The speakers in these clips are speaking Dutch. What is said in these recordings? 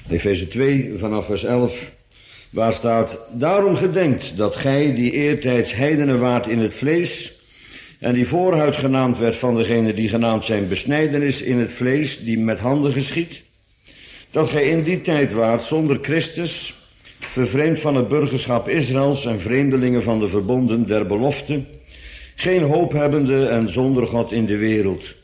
Efeze 2 vanaf vers 11, waar staat: Daarom gedenkt dat gij, die eertijds heidenen waart in het vlees, en die vooruit genaamd werd van degene die genaamd zijn besnijdenis in het vlees, die met handen geschiet, dat gij in die tijd waart zonder Christus, vervreemd van het burgerschap Israëls en vreemdelingen van de verbonden der belofte, geen hoop hebbende en zonder God in de wereld.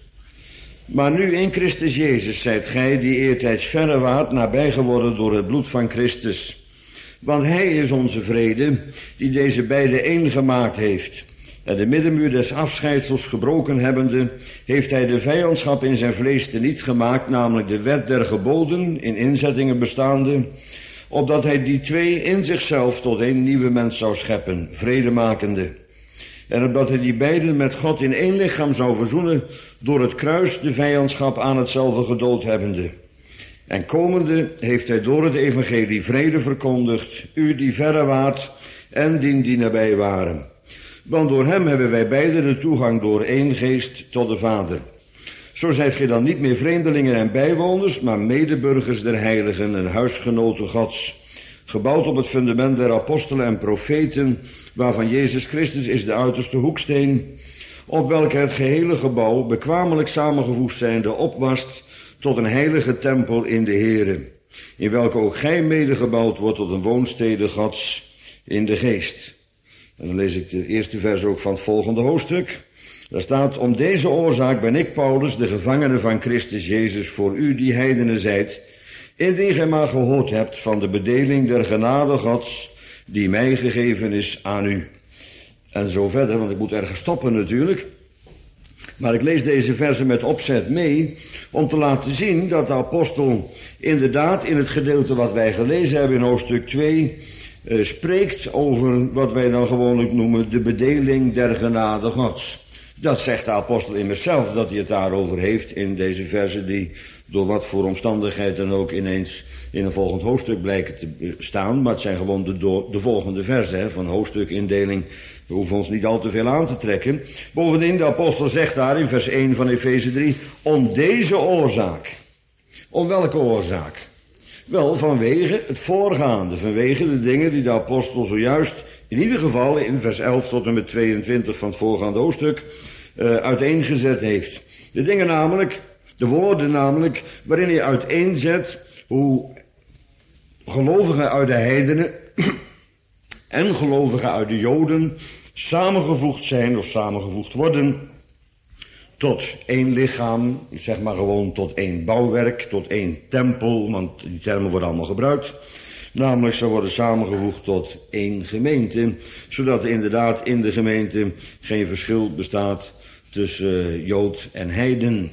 Maar nu in Christus Jezus zijt gij, die eertijds verre waart, nabij geworden door het bloed van Christus. Want hij is onze vrede, die deze beide één gemaakt heeft. En de middenmuur des afscheidsels gebroken hebbende, heeft hij de vijandschap in zijn vlees teniet gemaakt, namelijk de wet der geboden, in inzettingen bestaande, opdat hij die twee in zichzelf tot één nieuwe mens zou scheppen, vredemakende. En opdat hij die beiden met God in één lichaam zou verzoenen, door het kruis de vijandschap aan hetzelfde gedood hebbende. En komende heeft hij door het evangelie vrede verkondigd, u die verre waart en die nabij waren. Want door hem hebben wij beiden de toegang door één geest tot de Vader. Zo zijt gij dan niet meer vreemdelingen en bijwoners, maar medeburgers der heiligen en huisgenoten Gods, gebouwd op het fundament der apostelen en profeten, waarvan Jezus Christus is de uiterste hoeksteen, op welke het gehele gebouw, bekwamelijk samengevoegd zijnde, opwast tot een heilige tempel in de Here, in welke ook gij medegebouwd wordt tot een woonstede Gods in de geest. En dan lees ik de eerste vers ook van het volgende hoofdstuk. Daar staat: Om deze oorzaak ben ik, Paulus, de gevangene van Christus Jezus, voor u die heidenen zijt, indien gij maar gehoord hebt van de bedeling der genade Gods, die mij gegeven is aan u. En zo verder, want ik moet ergens stoppen natuurlijk. Maar ik lees deze versen met opzet mee, om te laten zien dat de apostel inderdaad in het gedeelte wat wij gelezen hebben in hoofdstuk 2... spreekt over wat wij dan gewoonlijk noemen de bedeling der genade Gods. Dat zegt de apostel immers zelf, dat hij het daarover heeft in deze versen die door wat voor omstandigheid dan ook ineens in een volgend hoofdstuk blijken te staan. Maar het zijn gewoon de volgende versen van hoofdstukindeling. We hoeven ons niet al te veel aan te trekken. Bovendien, de apostel zegt daar in vers 1 van Efeze 3, om deze oorzaak. Om welke oorzaak? Wel, vanwege het voorgaande, vanwege de dingen die de apostel zojuist, in ieder geval in vers 11 tot en met 22 van het voorgaande hoofdstuk, uiteengezet heeft. De dingen namelijk, de woorden namelijk, waarin hij uiteenzet hoe gelovigen uit de heidenen en gelovigen uit de Joden samengevoegd zijn of samengevoegd worden tot één lichaam, zeg maar gewoon tot één bouwwerk, tot één tempel, want die termen worden allemaal gebruikt. Namelijk, ze worden samengevoegd tot één gemeente, zodat er inderdaad in de gemeente geen verschil bestaat tussen Jood en heiden.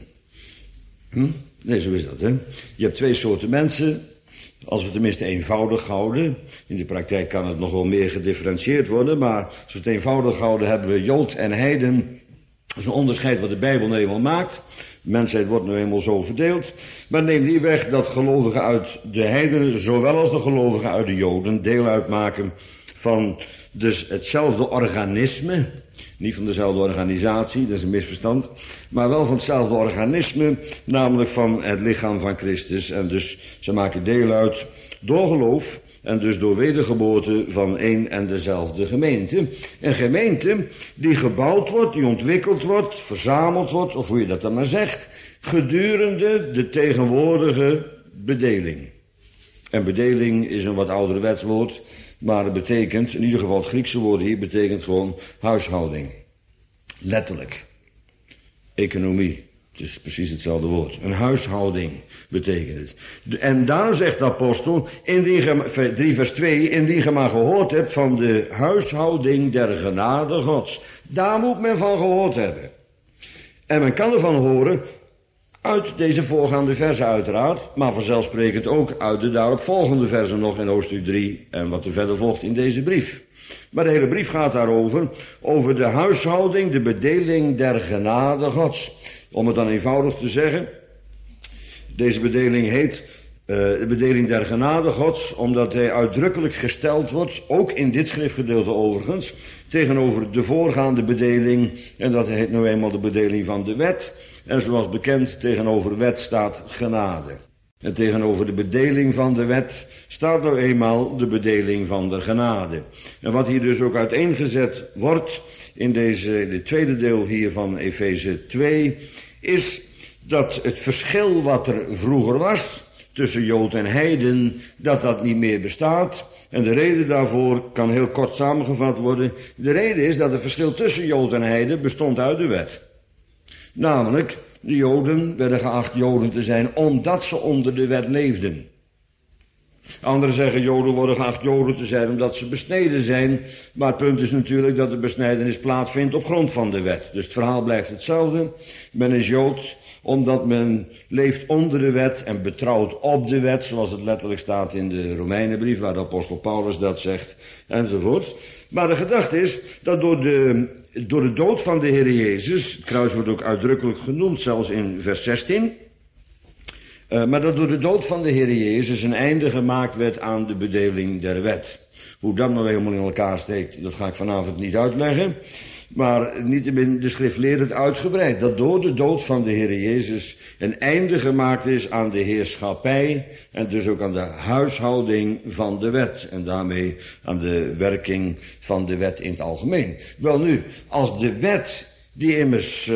Nee, zo is dat, hè. Je hebt twee soorten mensen, als we tenminste eenvoudig houden. In de praktijk kan het nog wel meer gedifferentieerd worden, maar als we het eenvoudig houden hebben we Jood en heiden. Dat is een onderscheid wat de Bijbel nu eenmaal maakt. De mensheid wordt nu eenmaal zo verdeeld. Maar neem niet weg dat gelovigen uit de heidenen, zowel als de gelovigen uit de Joden, deel uitmaken van dus hetzelfde organisme. Niet van dezelfde organisatie, dat is een misverstand. Maar wel van hetzelfde organisme, namelijk van het lichaam van Christus. En dus ze maken deel uit door geloof en dus door wedergeboorte van één en dezelfde gemeente. Een gemeente die gebouwd wordt, die ontwikkeld wordt, verzameld wordt, of hoe je dat dan maar zegt, gedurende de tegenwoordige bedeling. En bedeling is een wat ouderwets woord, maar het betekent, in ieder geval het Griekse woord hier, betekent gewoon huishouding. Letterlijk. Economie. Het is precies hetzelfde woord. Een huishouding betekent het. En daarom zegt de apostel, 3 vers 2, indien ge maar gehoord hebt van de huishouding der genade Gods. Daar moet men van gehoord hebben. En men kan ervan horen uit deze voorgaande versen uiteraard, maar vanzelfsprekend ook uit de daaropvolgende versen nog in hoofdstuk 3 en wat er verder volgt in deze brief. Maar de hele brief gaat daarover, over de huishouding, de bedeling der genade Gods. Om het dan eenvoudig te zeggen, deze bedeling heet de bedeling der genade Gods, omdat hij uitdrukkelijk gesteld wordt, ook in dit schriftgedeelte overigens, tegenover de voorgaande bedeling, en dat heet nou eenmaal de bedeling van de wet. En zoals bekend, tegenover wet staat genade. En tegenover de bedeling van de wet staat nou eenmaal de bedeling van de genade. En wat hier dus ook uiteengezet wordt in dit tweede deel hier van Efeze 2... is dat het verschil wat er vroeger was tussen Jood en heiden, dat niet meer bestaat. En de reden daarvoor kan heel kort samengevat worden. De reden is dat het verschil tussen Jood en heiden bestond uit de wet. Namelijk, de Joden werden geacht Joden te zijn omdat ze onder de wet leefden. Anderen zeggen Joden worden geacht Joden te zijn omdat ze besneden zijn. Maar het punt is natuurlijk dat de besnijdenis plaatsvindt op grond van de wet. Dus het verhaal blijft hetzelfde. Men is Jood omdat men leeft onder de wet en betrouwt op de wet. Zoals het letterlijk staat in de Romeinenbrief waar de apostel Paulus dat zegt enzovoorts. Maar de gedachte is dat door de dood van de Heer Jezus, het kruis wordt ook uitdrukkelijk genoemd zelfs in vers 16... maar dat door de dood van de Heer Jezus een einde gemaakt werd aan de bedeling der wet. Hoe dat nou helemaal in elkaar steekt, dat ga ik vanavond niet uitleggen. Maar niettemin, de schrift leert het uitgebreid. Dat door de dood van de Heer Jezus een einde gemaakt is aan de heerschappij. En dus ook aan de huishouding van de wet. En daarmee aan de werking van de wet in het algemeen. Wel nu, als de wet, die immers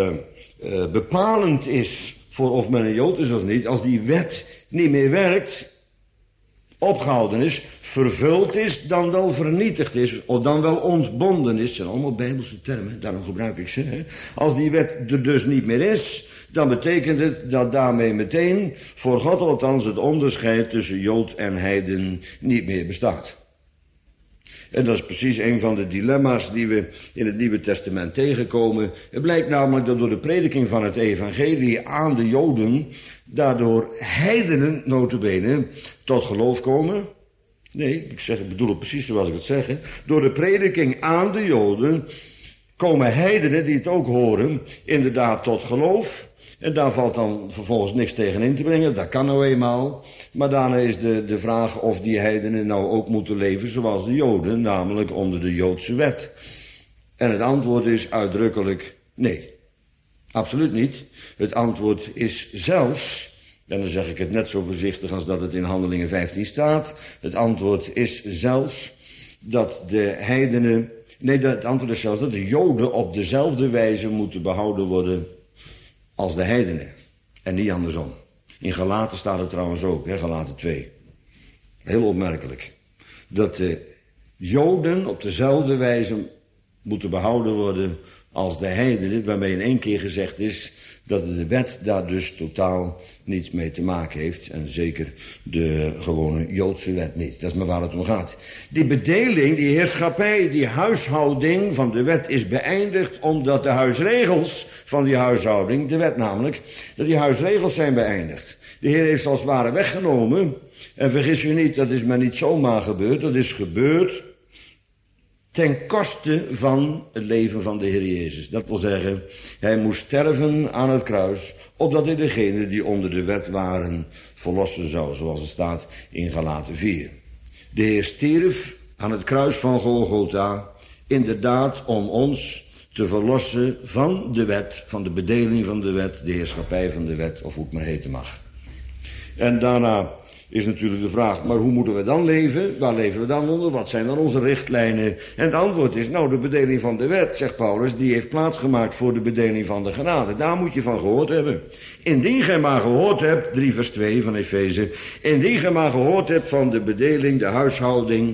bepalend is voor of men een Jood is of niet, als die wet niet meer werkt, opgehouden is, vervuld is, dan wel vernietigd is, of dan wel ontbonden is, zijn allemaal Bijbelse termen, daarom gebruik ik ze. Hè. Als die wet er dus niet meer is, dan betekent het dat daarmee meteen, voor God althans, het onderscheid tussen Jood en heiden niet meer bestaat. En dat is precies een van de dilemma's die we in het Nieuwe Testament tegenkomen. Het blijkt namelijk dat door de prediking van het evangelie aan de Joden, daardoor heidenen nota bene tot geloof komen. Nee, ik bedoel het precies zoals ik het zeg. Hè. Door de prediking aan de Joden komen heidenen die het ook horen inderdaad tot geloof. En daar valt dan vervolgens niks tegen in te brengen. Dat kan nou eenmaal. Maar daarna is de vraag of die heidenen nou ook moeten leven zoals de Joden, namelijk onder de Joodse wet. En het antwoord is uitdrukkelijk nee. Absoluut niet. Het antwoord is zelfs, en dan zeg ik het net zo voorzichtig als dat het in Handelingen 15 staat. Het antwoord is zelfs dat de heidenen, het antwoord is zelfs dat de Joden op dezelfde wijze moeten behouden worden als de heidenen. En niet andersom. In Galaten staat het trouwens ook, hè, Galaten 2. Heel opmerkelijk. Dat de Joden op dezelfde wijze moeten behouden worden als de heidenen, waarmee in één keer gezegd is dat de wet daar dus totaal niets mee te maken heeft. En zeker de gewone Joodse wet niet. Dat is maar waar het om gaat. Die bedeling, die heerschappij, die huishouding van de wet is beëindigd omdat de huisregels van die huishouding, de wet namelijk, dat die huisregels zijn beëindigd. De Heer heeft ze als het ware weggenomen. En vergis u niet, dat is maar niet zomaar gebeurd. Dat is gebeurd ten koste van het leven van de Heer Jezus. Dat wil zeggen, hij moest sterven aan het kruis, opdat hij degenen die onder de wet waren verlossen zou, zoals het staat in Galaten 4. De Heer stierf aan het kruis van Golgotha, inderdaad om ons te verlossen van de wet, van de bedeling van de wet, de heerschappij van de wet, of hoe het maar heten mag. En daarna is natuurlijk de vraag, maar hoe moeten we dan leven? Waar leven we dan onder? Wat zijn dan onze richtlijnen? En het antwoord is, de bedeling van de wet, zegt Paulus, die heeft plaatsgemaakt voor de bedeling van de genade. Daar moet je van gehoord hebben. Indien gij maar gehoord hebt, 3 vers 2 van Efeze, indien gij maar gehoord hebt van de bedeling, de huishouding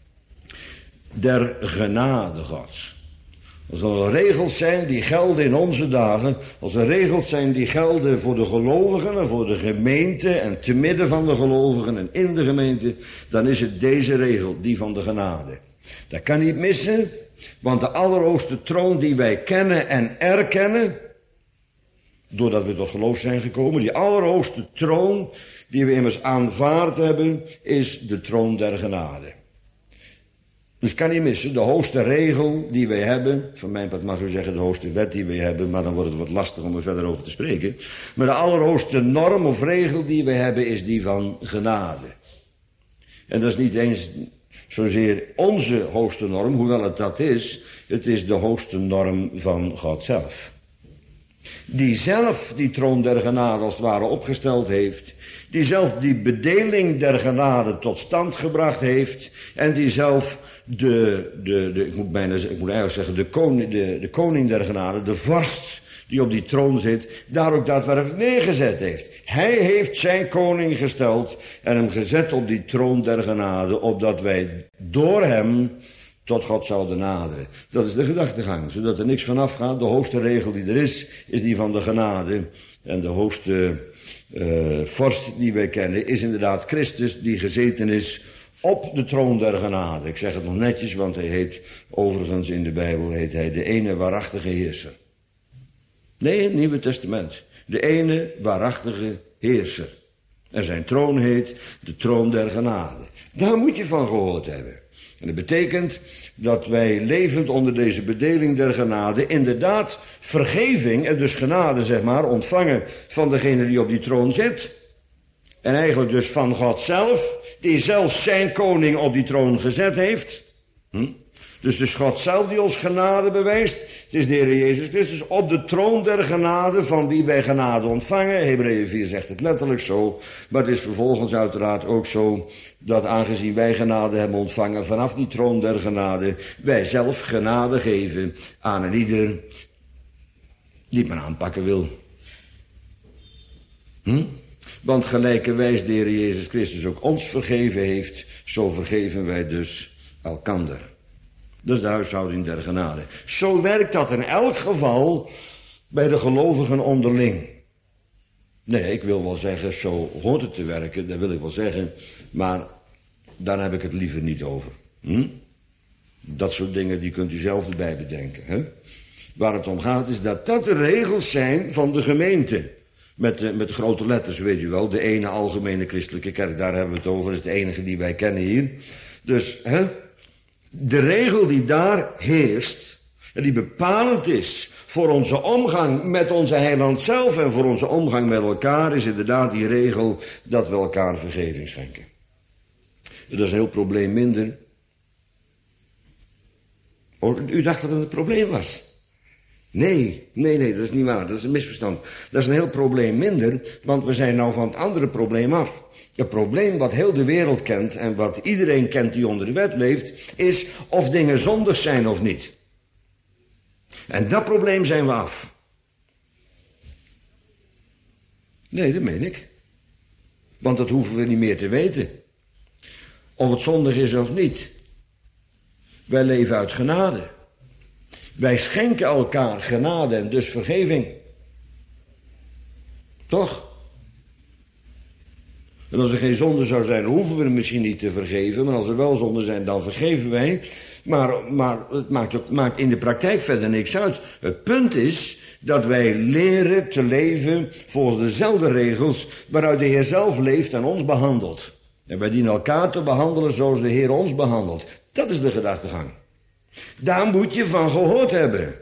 der genade Gods. Als er regels zijn die gelden in onze dagen, als er regels zijn die gelden voor de gelovigen en voor de gemeente en te midden van de gelovigen en in de gemeente, dan is het deze regel, die van de genade. Dat kan niet missen, want de allerhoogste troon die wij kennen en erkennen, doordat we tot geloof zijn gekomen, die allerhoogste troon die we immers aanvaard hebben, is de troon der genade. Dus kan niet missen, de hoogste regel die wij hebben, van mijn part mag u zeggen de hoogste wet die wij hebben, maar dan wordt het wat lastig om er verder over te spreken. Maar de allerhoogste norm of regel die wij hebben is die van genade. En dat is niet eens zozeer onze hoogste norm, hoewel het dat is, het is de hoogste norm van God zelf. Die zelf die troon der genade als het ware opgesteld heeft, die zelf die bedeling der genade tot stand gebracht heeft en die zelf ik moet eigenlijk zeggen, de koning der genade, de vorst die op die troon zit, daar ook daadwerkelijk neergezet heeft. Hij heeft zijn koning gesteld en hem gezet op die troon der genade, opdat wij door hem tot God zouden naderen. Dat is de gedachtegang, zodat er niks vanaf gaat. De hoogste regel die er is die van de genade. En de hoogste vorst die wij kennen is inderdaad Christus, die gezeten is op de troon der genade. Ik zeg het nog netjes, want hij heet, overigens in de Bijbel heet hij de ene waarachtige heerser. Nee, het Nieuwe Testament. De ene waarachtige heerser. En zijn troon heet de troon der genade. Daar moet je van gehoord hebben. En dat betekent dat wij levend onder deze bedeling der genade inderdaad vergeving en dus genade zeg maar ontvangen van degene die op die troon zit. En eigenlijk dus van God zelf, die zelf zijn koning op die troon gezet heeft. Dus God zelf die ons genade bewijst. Het is de Heer Jezus Christus op de troon der genade van wie wij genade ontvangen. Hebreeën 4 zegt het letterlijk zo. Maar het is vervolgens uiteraard ook zo dat aangezien wij genade hebben ontvangen vanaf die troon der genade, wij zelf genade geven aan een ieder die het maar aanpakken wil. Want gelijkerwijs de Heer Jezus Christus ook ons vergeven heeft, zo vergeven wij dus elkander. Dat is de huishouding der genade. Zo werkt dat in elk geval bij de gelovigen onderling. Nee, ik wil wel zeggen, zo hoort het te werken, dat wil ik wel zeggen, maar daar heb ik het liever niet over. Dat soort dingen, die kunt u zelf erbij bedenken. Hè? Waar het om gaat is dat de regels zijn van de gemeente. Met grote letters, weet u wel. De ene algemene christelijke kerk, daar hebben we het over. Dat is de enige die wij kennen hier. Dus, de regel die daar heerst, en die bepalend is voor onze omgang met onze heiland zelf en voor onze omgang met elkaar, is inderdaad die regel dat we elkaar vergeving schenken. Dat is een heel probleem minder. U dacht dat het een probleem was. Nee, dat is niet waar. Dat is een misverstand. Dat is een heel probleem minder, want we zijn nou van het andere probleem af. Het probleem wat heel de wereld kent en wat iedereen kent die onder de wet leeft, is of dingen zondig zijn of niet. En dat probleem zijn we af. Nee, dat meen ik. Want dat hoeven we niet meer te weten. Of het zondig is of niet. Wij leven uit genade. Wij schenken elkaar genade en dus vergeving. Toch? En als er geen zonde zou zijn, hoeven we hem misschien niet te vergeven. Maar als er wel zonden zijn, dan vergeven wij. Maar het maakt in de praktijk verder niks uit. Het punt is dat wij leren te leven volgens dezelfde regels waaruit de Heer zelf leeft en ons behandelt. En wij dienen elkaar te behandelen zoals de Heer ons behandelt. Dat is de gedachtegang. Daar moet je van gehoord hebben.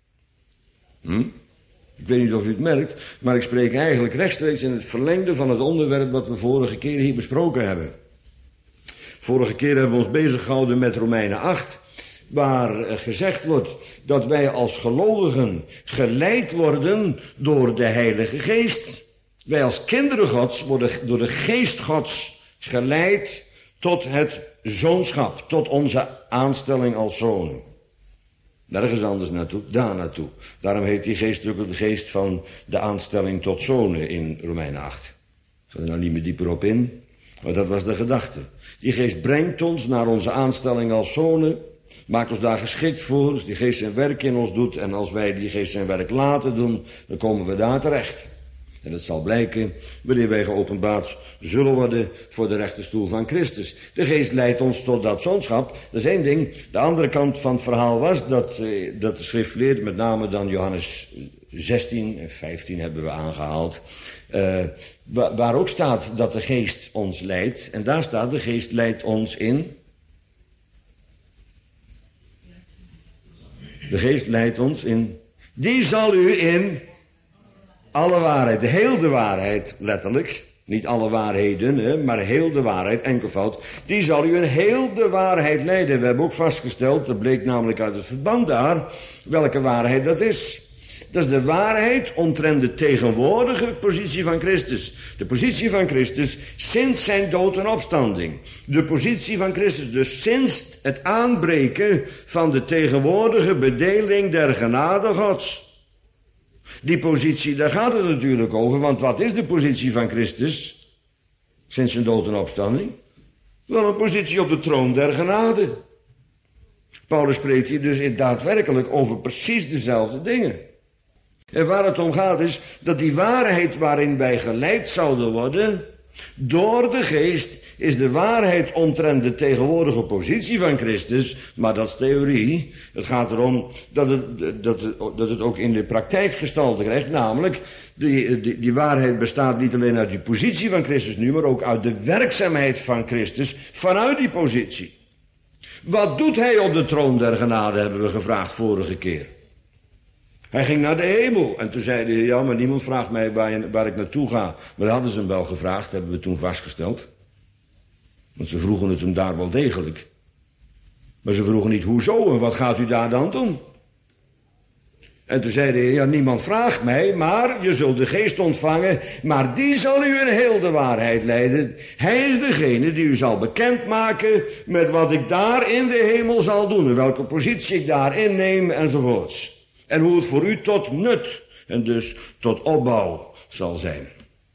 Ik weet niet of u het merkt, maar ik spreek eigenlijk rechtstreeks in het verlengde van het onderwerp wat we vorige keer hier besproken hebben. Vorige keer hebben we ons bezig gehouden met Romeinen 8, waar gezegd wordt dat wij als gelovigen geleid worden door de Heilige Geest. Wij als kinderen Gods worden door de Geest Gods geleid tot het zoonschap, tot onze aanstelling als zonen. Nergens anders naartoe, daar naartoe. Daarom heet die geest ook de geest van de aanstelling tot zonen in Romeinen 8. Ik ga er nou niet meer dieper op in, maar dat was de gedachte. Die geest brengt ons naar onze aanstelling als zonen, maakt ons daar geschikt voor, dus die geest zijn werk in ons doet, en als wij die geest zijn werk laten doen, dan komen we daar terecht. En dat zal blijken wanneer wij geopenbaard zullen worden voor de rechterstoel van Christus. De geest leidt ons tot dat zoonschap. Dat is één ding. De andere kant van het verhaal was dat de schrift leert, met name dan Johannes 16 en 15 hebben we aangehaald. Waar ook staat dat de geest ons leidt. En daar staat de geest leidt ons in. De geest leidt ons in. Die zal u in alle waarheid, heel de waarheid letterlijk, niet alle waarheden, maar heel de waarheid, enkelvoud, die zal u in heel de waarheid leiden. We hebben ook vastgesteld, dat bleek namelijk uit het verband daar, welke waarheid dat is. Dat is de waarheid omtrent de tegenwoordige positie van Christus. De positie van Christus sinds zijn dood en opstanding. De positie van Christus dus sinds het aanbreken van de tegenwoordige bedeling der genade Gods. Die positie, daar gaat het natuurlijk over, want wat is de positie van Christus sinds zijn dood en opstanding? Wel een positie op de troon der genade. Paulus spreekt hier dus daadwerkelijk over precies dezelfde dingen. En waar het om gaat is dat die waarheid waarin wij geleid zouden worden door de geest is de waarheid omtrent de tegenwoordige positie van Christus, maar dat is theorie. Het gaat erom dat het ook in de praktijk gestalte krijgt, namelijk die waarheid bestaat niet alleen uit die positie van Christus nu, maar ook uit de werkzaamheid van Christus vanuit die positie. Wat doet hij op de troon der genade, hebben we gevraagd vorige keer. Hij ging naar de hemel en toen zei hij, ja, maar niemand vraagt mij waar ik naartoe ga. Maar dat hadden ze hem wel gevraagd, hebben we toen vastgesteld. Want ze vroegen het hem daar wel degelijk. Maar ze vroegen niet, hoezo en wat gaat u daar dan doen? En toen zei hij, ja, niemand vraagt mij, maar je zult de geest ontvangen, maar die zal u in heel de waarheid leiden. Hij is degene die u zal bekendmaken met wat ik daar in de hemel zal doen, en welke positie ik daar inneem enzovoorts. En hoe het voor u tot nut en dus tot opbouw zal zijn.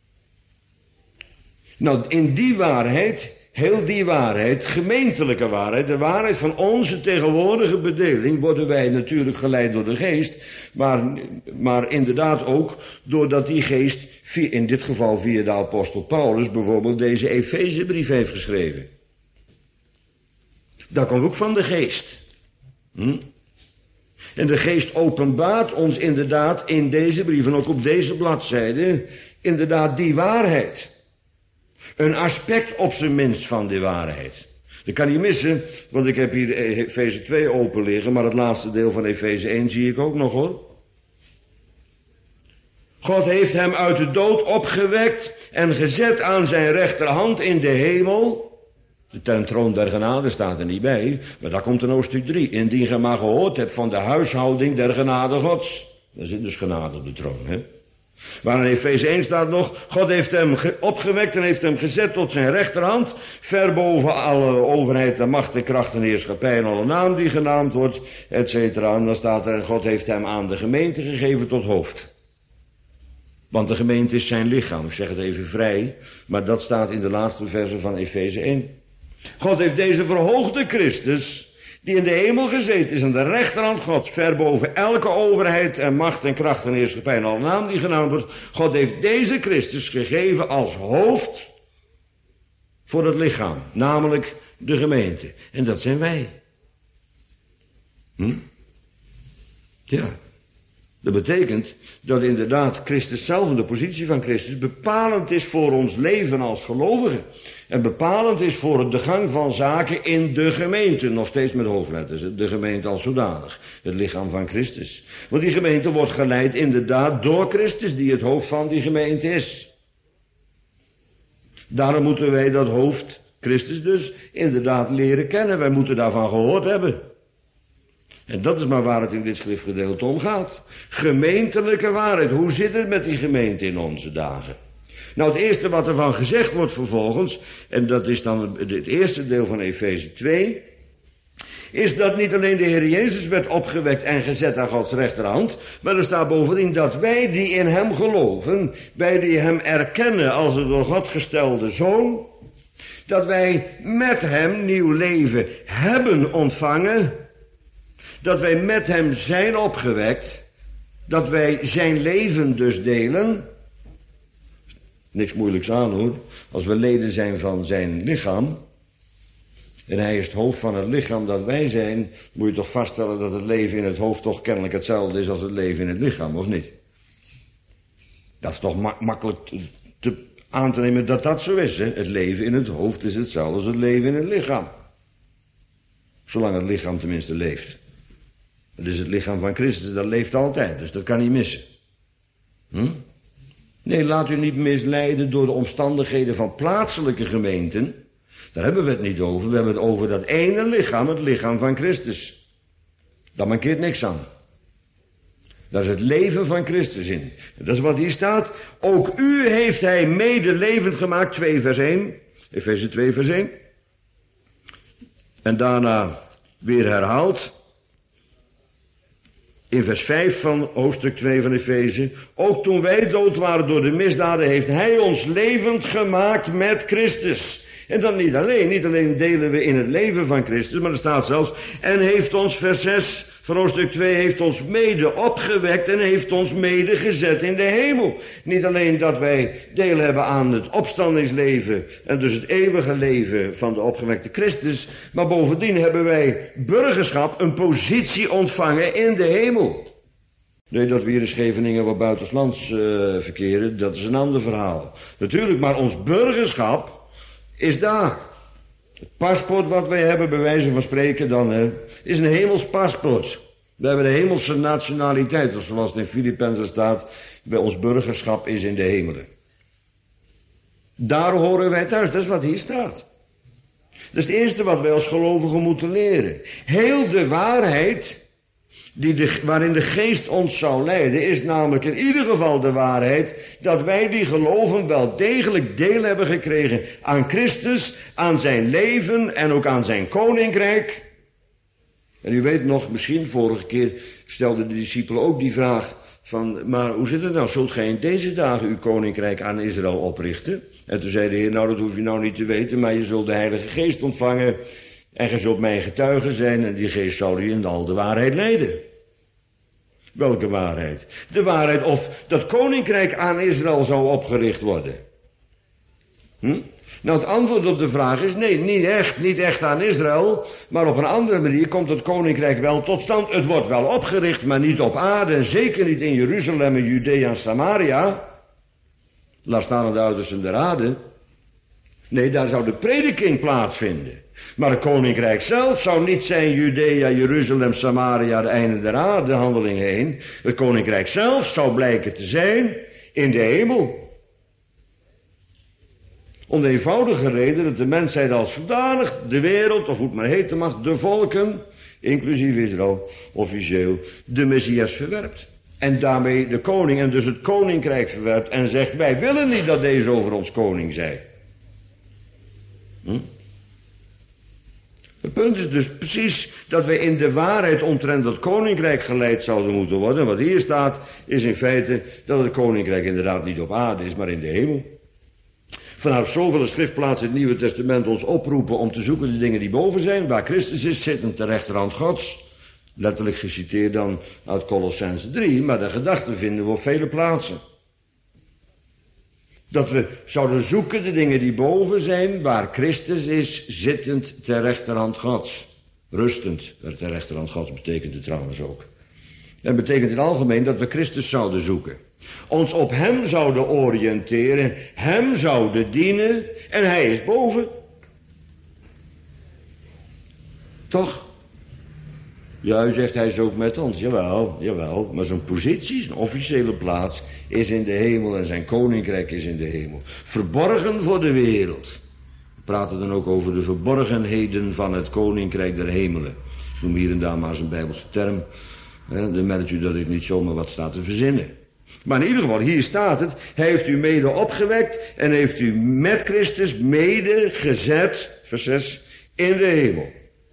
Nou, in die waarheid, heel die waarheid, gemeentelijke waarheid, de waarheid van onze tegenwoordige bedeling, worden wij natuurlijk geleid door de geest, maar inderdaad ook doordat die geest, in dit geval via de apostel Paulus, bijvoorbeeld deze Efezebrief heeft geschreven. Dat komt ook van de geest. En de geest openbaart ons inderdaad in deze brief en ook op deze bladzijde inderdaad die waarheid. Een aspect op zijn minst van die waarheid. Dat kan niet missen, want ik heb hier Efeze 2 open liggen, maar het laatste deel van Efeze 1 zie ik ook nog hoor. God heeft hem uit de dood opgewekt en gezet aan zijn rechterhand in de hemel. De troon der genade staat er niet bij, maar daar komt in hoofdstuk 3. Indien gij maar gehoord hebt van de huishouding der genade Gods. Daar zit dus genade op de troon, hè. Maar in Efeze 1 staat nog, God heeft hem opgewekt en heeft hem gezet tot zijn rechterhand, ver boven alle overheid en macht en kracht en heerschappij en alle naam die genaamd wordt, et cetera. En dan staat er, God heeft hem aan de gemeente gegeven tot hoofd. Want de gemeente is zijn lichaam, ik zeg het even vrij, maar dat staat in de laatste verse van Efeze 1. God heeft deze verhoogde Christus, die in de hemel gezeten is aan de rechterhand Gods, ver boven elke overheid en macht en kracht en heerschappij en alle naam die genaamd wordt. God heeft deze Christus gegeven als hoofd voor het lichaam, namelijk de gemeente. En dat zijn wij. Ja. Dat betekent dat inderdaad Christus zelf en de positie van Christus bepalend is voor ons leven als gelovigen. En bepalend is voor de gang van zaken in de gemeente. Nog steeds met hoofdletters. De gemeente als zodanig. Het lichaam van Christus. Want die gemeente wordt geleid inderdaad door Christus, die het hoofd van die gemeente is. Daarom moeten wij dat hoofd, Christus dus, inderdaad leren kennen. Wij moeten daarvan gehoord hebben. En dat is maar waar het in dit schriftgedeelte om gaat. Gemeentelijke waarheid. Hoe zit het met die gemeente in onze dagen? Nou, het eerste wat ervan gezegd wordt vervolgens, en dat is dan het eerste deel van Efeze 2, is dat niet alleen de Heer Jezus werd opgewekt en gezet aan Gods rechterhand, maar er staat bovendien dat wij die in hem geloven, wij die hem erkennen als de door God gestelde Zoon, dat wij met hem nieuw leven hebben ontvangen, dat wij met hem zijn opgewekt, dat wij zijn leven dus delen. Niks moeilijks aan hoor. Als we leden zijn van zijn lichaam, en hij is het hoofd van het lichaam dat wij zijn, moet je toch vaststellen dat het leven in het hoofd toch kennelijk hetzelfde is als het leven in het lichaam, of niet? Dat is toch makkelijk aan te nemen dat dat zo is, hè? Het leven in het hoofd is hetzelfde als het leven in het lichaam. Zolang het lichaam tenminste leeft. Het is het lichaam van Christus, dat leeft altijd, dus dat kan niet missen. Nee, laat u niet misleiden door de omstandigheden van plaatselijke gemeenten. Daar hebben we het niet over. We hebben het over dat ene lichaam, het lichaam van Christus. Daar mankeert niks aan. Daar is het leven van Christus in. Dat is wat hier staat. Ook u heeft hij mede levend gemaakt. 2 vers 1. Efeze 2 vers 1. En daarna weer herhaald. In vers 5 van hoofdstuk 2 van Efeze. Ook toen wij dood waren door de misdaden, heeft hij ons levend gemaakt met Christus. En dan niet alleen delen we in het leven van Christus, maar er staat zelfs, en heeft ons, vers 6 van hoofdstuk 2, heeft ons mede opgewekt en heeft ons mede gezet in de hemel. Niet alleen dat wij deel hebben aan het opstandingsleven en dus het eeuwige leven van de opgewekte Christus, maar bovendien hebben wij burgerschap, een positie ontvangen in de hemel. Nee, dat we hier in Scheveningen wat buitenslands verkeren, dat is een ander verhaal. Natuurlijk, maar ons burgerschap is daar. Het paspoort wat wij hebben, bij wijze van spreken dan, is een hemels paspoort. We hebben de hemelse nationaliteit, of zoals het in Filippenzen staat, bij ons burgerschap is in de hemelen. Daar horen wij thuis, dat is wat hier staat. Dat is het eerste wat wij als gelovigen moeten leren. Heel de waarheid waarin de geest ons zou leiden, is namelijk in ieder geval de waarheid dat wij die geloven wel degelijk deel hebben gekregen aan Christus, aan zijn leven en ook aan zijn koninkrijk. En u weet nog, misschien vorige keer stelden de discipelen ook die vraag van, maar hoe zit het nou, zult gij in deze dagen uw koninkrijk aan Israël oprichten? En toen zei de Heer, nou dat hoef je nou niet te weten, maar je zult de Heilige Geest ontvangen en je zult mijn getuige zijn en die geest zal u in al de waarheid leiden. Welke waarheid? De waarheid of dat koninkrijk aan Israël zou opgericht worden. Nou, het antwoord op de vraag is nee, niet echt aan Israël, maar op een andere manier komt het koninkrijk wel tot stand. Het wordt wel opgericht, maar niet op aarde, en zeker niet in Jeruzalem en Judea en Samaria. Laat staan aan de uitersten der aarde. Nee, daar zou de prediking plaatsvinden. Maar het koninkrijk zelf zou niet zijn Judea, Jeruzalem, Samaria, de einde der aarde, handeling heen. Het koninkrijk zelf zou blijken te zijn in de hemel. Om de eenvoudige reden dat de mensheid als zodanig, de wereld, of hoe het maar heten mag, de volken, inclusief Israël, officieel, de Messias verwerpt. En daarmee de koning en dus het koninkrijk verwerpt en zegt, wij willen niet dat deze over ons koning zij. Het punt is dus precies dat wij in de waarheid omtrent dat koninkrijk geleid zouden moeten worden. Wat hier staat is in feite dat het koninkrijk inderdaad niet op aarde is, maar in de hemel. Vanaf zoveel schriftplaatsen in het Nieuwe Testament ons oproepen om te zoeken de dingen die boven zijn, waar Christus is, zittend ter rechterhand Gods. Letterlijk geciteerd dan uit Colossenzen 3, maar de gedachte vinden we op vele plaatsen. Dat we zouden zoeken de dingen die boven zijn, waar Christus is, zittend ter rechterhand Gods. Rustend ter rechterhand Gods betekent het trouwens ook. En betekent in het algemeen dat we Christus zouden zoeken. Ons op hem zouden oriënteren, hem zouden dienen en hij is boven. Toch? Ja, u zegt hij is ook met ons. Jawel. Maar zijn positie, zijn officiële plaats is in de hemel en zijn koninkrijk is in de hemel. Verborgen voor de wereld. We praten dan ook over de verborgenheden van het koninkrijk der hemelen. Ik noem hier en daar maar zijn Bijbelse term. Dan merkt u dat ik niet zomaar wat sta te verzinnen. Maar in ieder geval, hier staat het. Hij heeft u mede opgewekt en heeft u met Christus mede gezet, vers 6, in de hemel.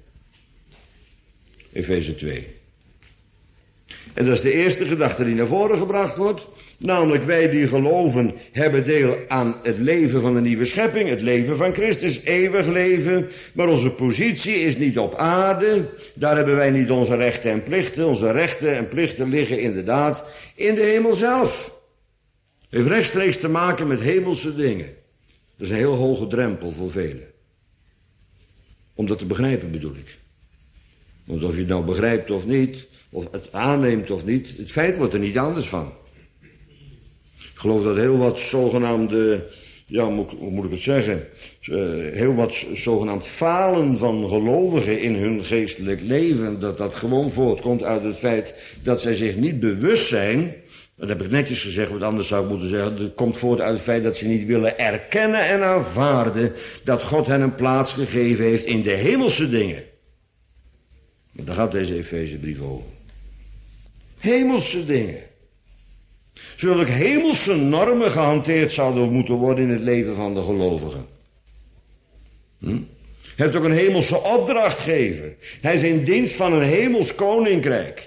Efeze 2. En dat is de eerste gedachte die naar voren gebracht wordt. Namelijk wij die geloven hebben deel aan het leven van de nieuwe schepping. Het leven van Christus, eeuwig leven. Maar onze positie is niet op aarde. Daar hebben wij niet onze rechten en plichten. Onze rechten en plichten liggen inderdaad in de hemel zelf. Het heeft rechtstreeks te maken met hemelse dingen. Dat is een heel hoge drempel voor velen. Om dat te begrijpen bedoel ik. Want of je het nou begrijpt of niet, of het aanneemt of niet, het feit wordt er niet anders van. Ik geloof dat heel wat zogenaamde, hoe moet ik het zeggen, heel wat zogenaamd falen van gelovigen in hun geestelijk leven, dat gewoon voortkomt uit het feit dat zij zich niet bewust zijn, dat heb ik netjes gezegd, want anders zou ik moeten zeggen, dat komt voort uit het feit dat ze niet willen erkennen en aanvaarden dat God hen een plaats gegeven heeft in de hemelse dingen. Maar daar gaat deze Efezebrief over. Hemelse dingen. Zulke hemelse normen gehanteerd zouden moeten worden in het leven van de gelovigen. Hij heeft ook een hemelse opdrachtgever. Hij is in dienst van een hemels koninkrijk.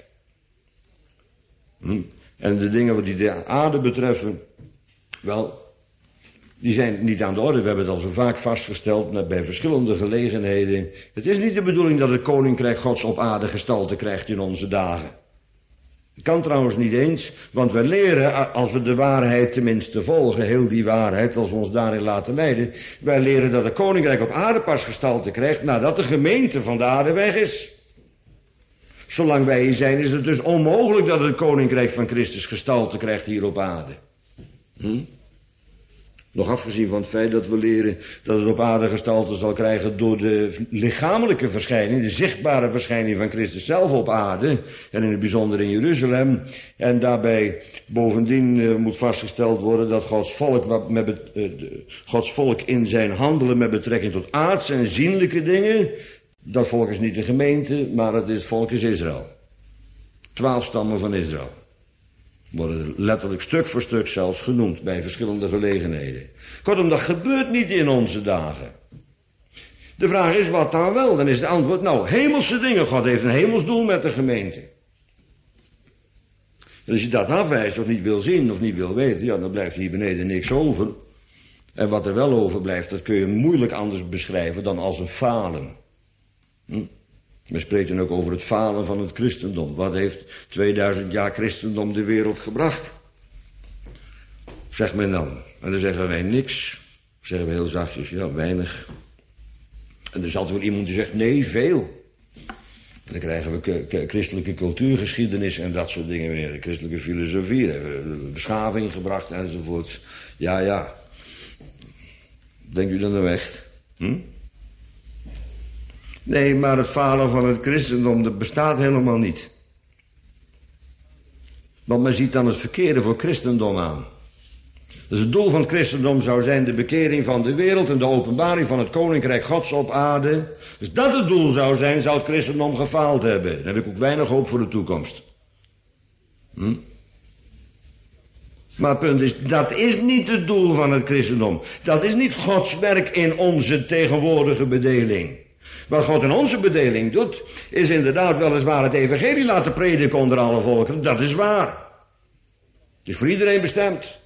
En de dingen die de aarde betreffen, wel, die zijn niet aan de orde. We hebben het al zo vaak vastgesteld bij verschillende gelegenheden. Het is niet de bedoeling dat het koninkrijk Gods op aarde gestalte krijgt in onze dagen. Dat kan trouwens niet eens, want we leren, als we de waarheid tenminste volgen, heel die waarheid, als we ons daarin laten leiden, wij leren dat het koninkrijk op aarde pas gestalte krijgt nadat de gemeente van de aarde weg is. Zolang wij hier zijn, is het dus onmogelijk dat het koninkrijk van Christus gestalte krijgt hier op aarde. Nog afgezien van het feit dat we leren dat het op aarde gestalte zal krijgen door de lichamelijke verschijning, de zichtbare verschijning van Christus zelf op aarde, en in het bijzonder in Jeruzalem. En daarbij bovendien moet vastgesteld worden dat Gods volk in zijn handelen met betrekking tot aardse en zienlijke dingen, dat volk is niet de gemeente, maar het volk is Israël. 12 stammen van Israël. Worden letterlijk stuk voor stuk zelfs genoemd bij verschillende gelegenheden. Kortom, dat gebeurt niet in onze dagen. De vraag is wat dan wel? Dan is het antwoord, nou, hemelse dingen. God heeft een hemels doel met de gemeente. En als je dat afwijst of niet wil zien of niet wil weten, ja, dan blijft hier beneden niks over. En wat er wel overblijft, dat kun je moeilijk anders beschrijven dan als een falen. Men spreekt dan ook over het falen van het christendom. Wat heeft 2000 jaar christendom de wereld gebracht? Zegt men dan. En dan zeggen wij niks. Zeggen we heel zachtjes, ja, weinig. En er is altijd wel iemand die zegt, nee, veel. En dan krijgen we christelijke cultuurgeschiedenis en dat soort dingen weer. De christelijke filosofie, de beschaving gebracht enzovoorts. Ja. Denkt u dan nou echt? Nee, maar het falen van het christendom, dat bestaat helemaal niet. Want men ziet dan het verkeerde voor christendom aan. Dus het doel van het christendom zou zijn de bekering van de wereld en de openbaring van het koninkrijk Gods op aarde. Dus dat het doel zou zijn, zou het christendom gefaald hebben. Dan heb ik ook weinig hoop voor de toekomst. Maar het punt is, dat is niet het doel van het christendom. Dat is niet Gods werk in onze tegenwoordige bedeling. Wat God in onze bedeling doet, is inderdaad weliswaar het evangelie laten prediken onder alle volkeren. Dat is waar. Het is voor iedereen bestemd.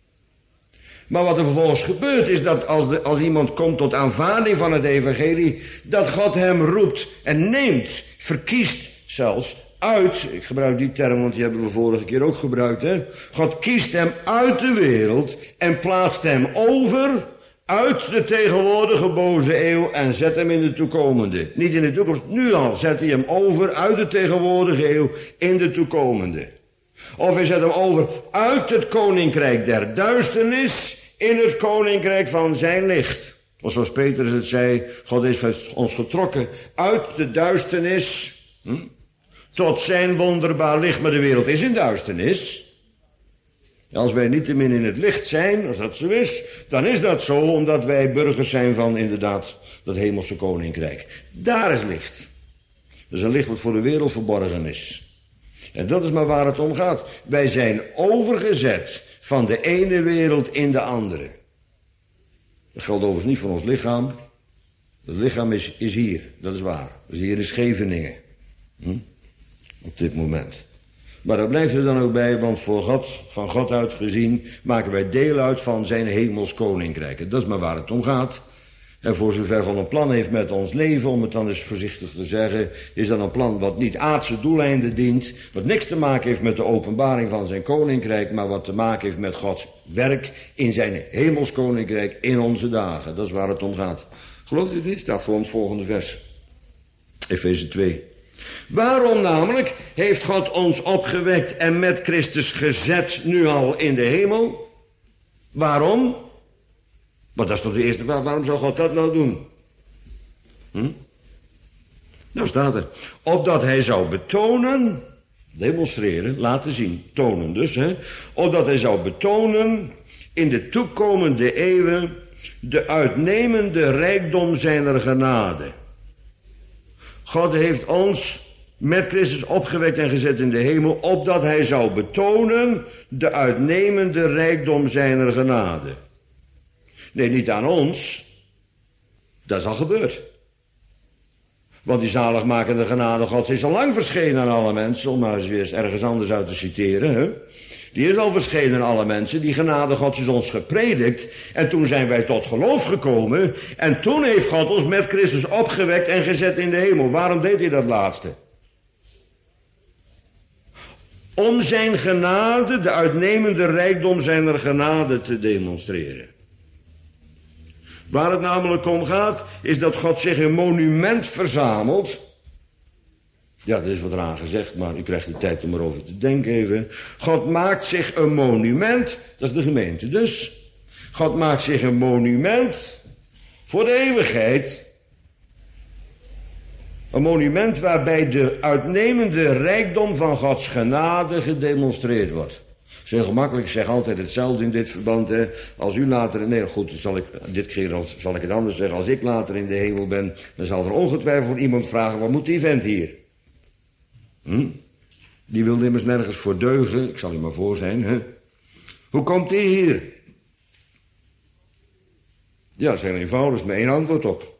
Maar wat er vervolgens gebeurt is dat als iemand komt tot aanvaarding van het evangelie, dat God hem roept en neemt, verkiest zelfs uit. Ik gebruik die term, want die hebben we vorige keer ook gebruikt. Hè? God kiest hem uit de wereld en plaatst hem over uit de tegenwoordige boze eeuw en zet hem in de toekomende. Niet in de toekomst, nu al zet hij hem over uit de tegenwoordige eeuw in de toekomende. Of hij zet hem over uit het koninkrijk der duisternis in het koninkrijk van zijn licht. Of zoals Petrus het zei, God heeft ons getrokken uit de duisternis tot zijn wonderbaar licht. Maar de wereld is in duisternis. Als wij niettemin in het licht zijn, als dat zo is, dan is dat zo omdat wij burgers zijn van inderdaad dat hemelse koninkrijk. Daar is licht. Dat is een licht wat voor de wereld verborgen is. En dat is maar waar het om gaat. Wij zijn overgezet van de ene wereld in de andere. Dat geldt overigens niet voor ons lichaam. Het lichaam is hier, dat is waar. Dat is hier in Scheveningen. Op dit moment. Maar daar blijft er dan ook bij, want van God uit gezien maken wij deel uit van zijn hemels koninkrijk. En dat is maar waar het om gaat. En voor zover God een plan heeft met ons leven, om het dan eens voorzichtig te zeggen, is dat een plan wat niet aardse doeleinden dient, wat niks te maken heeft met de openbaring van zijn koninkrijk, maar wat te maken heeft met Gods werk in zijn hemels koninkrijk in onze dagen. Dat is waar het om gaat. Gelooft u het niet? Staat gewoon het volgende vers. Efeze 2. Waarom namelijk heeft God ons opgewekt en met Christus gezet nu al in de hemel? Waarom? Maar dat is toch de eerste vraag. Waarom zou God dat nou doen? Nou staat er. Opdat hij zou betonen, demonstreren, laten zien, tonen dus. Opdat hij zou betonen in de toekomende eeuwen de uitnemende rijkdom zijner genade. God heeft ons met Christus opgewekt en gezet in de hemel, opdat hij zou betonen de uitnemende rijkdom zijner genade. Nee, niet aan ons. Dat is al gebeurd. Want die zaligmakende genade Gods is al lang verschenen aan alle mensen, om maar eens weer ergens anders uit te citeren. Hè? Die is al verschenen aan alle mensen. Die genade Gods is ons gepredikt. En toen zijn wij tot geloof gekomen. En toen heeft God ons met Christus opgewekt en gezet in de hemel. Waarom deed hij dat laatste? Om zijn genade, de uitnemende rijkdom zijner genade te demonstreren. Waar het namelijk om gaat, is dat God zich een monument verzamelt. Ja, dat is wat eraan gezegd, maar u krijgt de tijd om erover te denken even. God maakt zich een monument, dat is de gemeente dus. God maakt zich een monument voor de eeuwigheid. Een monument waarbij de uitnemende rijkdom van Gods genade gedemonstreerd wordt. Het is heel gemakkelijk, ik zeg altijd hetzelfde in dit verband. Hè. Als u later, nee goed, dit keer zal ik het anders zeggen. Als ik later in de hemel ben, dan zal er ongetwijfeld iemand vragen, wat moet die vent hier? Die wil immers nergens voor deugen, ik zal u maar voor zijn. Hè? Hoe komt die hier? Ja, dat is heel eenvoudig, er is maar één antwoord op.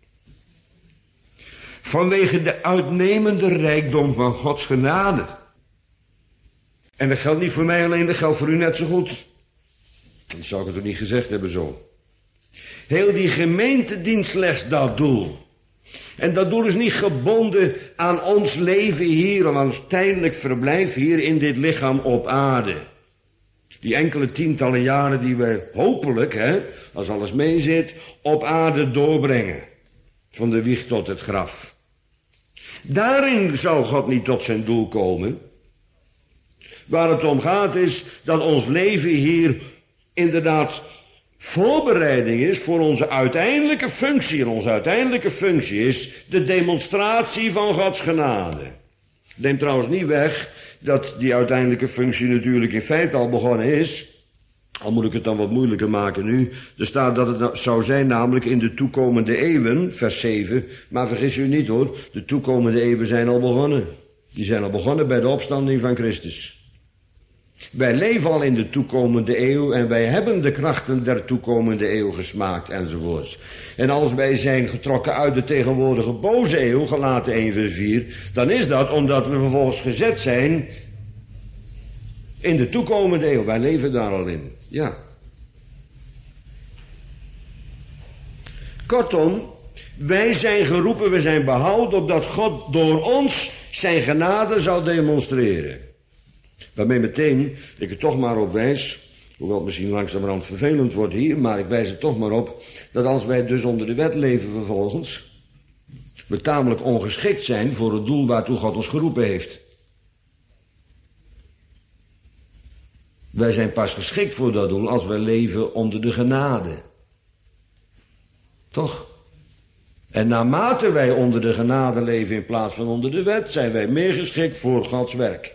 Vanwege de uitnemende rijkdom van Gods genade. En dat geldt niet voor mij alleen, dat geldt voor u net zo goed. Dat zou ik het ook niet gezegd hebben zo. Heel die gemeente dient slechts dat doel. En dat doel is niet gebonden aan ons leven hier, aan ons tijdelijk verblijf hier in dit lichaam op aarde. Die enkele tientallen jaren die we hopelijk, als alles meezit, op aarde doorbrengen. Van de wieg tot het graf. Daarin zou God niet tot zijn doel komen. Waar het om gaat is dat ons leven hier inderdaad voorbereiding is voor onze uiteindelijke functie. En onze uiteindelijke functie is de demonstratie van Gods genade. Neemt trouwens niet weg dat die uiteindelijke functie natuurlijk in feite al begonnen is. Al moet ik het dan wat moeilijker maken nu. Er staat dat het zou zijn namelijk in de toekomende eeuwen, vers 7. Maar vergis u niet hoor, de toekomende eeuwen zijn al begonnen. Die zijn al begonnen bij de opstanding van Christus. Wij leven al in de toekomende eeuw en wij hebben de krachten der toekomende eeuw gesmaakt enzovoorts. En als wij zijn getrokken uit de tegenwoordige boze eeuw, Galaten 1 vers 4, dan is dat omdat we vervolgens gezet zijn in de toekomende eeuw. Wij leven daar al in, ja. Kortom, wij zijn geroepen, we zijn behouden opdat God door ons zijn genade zou demonstreren. Waarmee meteen ik er toch maar op wijs, hoewel het misschien langzamerhand vervelend wordt hier, maar ik wijs er toch maar op, dat als wij dus onder de wet leven vervolgens, we tamelijk ongeschikt zijn voor het doel waartoe God ons geroepen heeft. Wij zijn pas geschikt voor dat doel als wij leven onder de genade. Toch? En naarmate wij onder de genade leven in plaats van onder de wet, zijn wij meer geschikt voor Gods werk.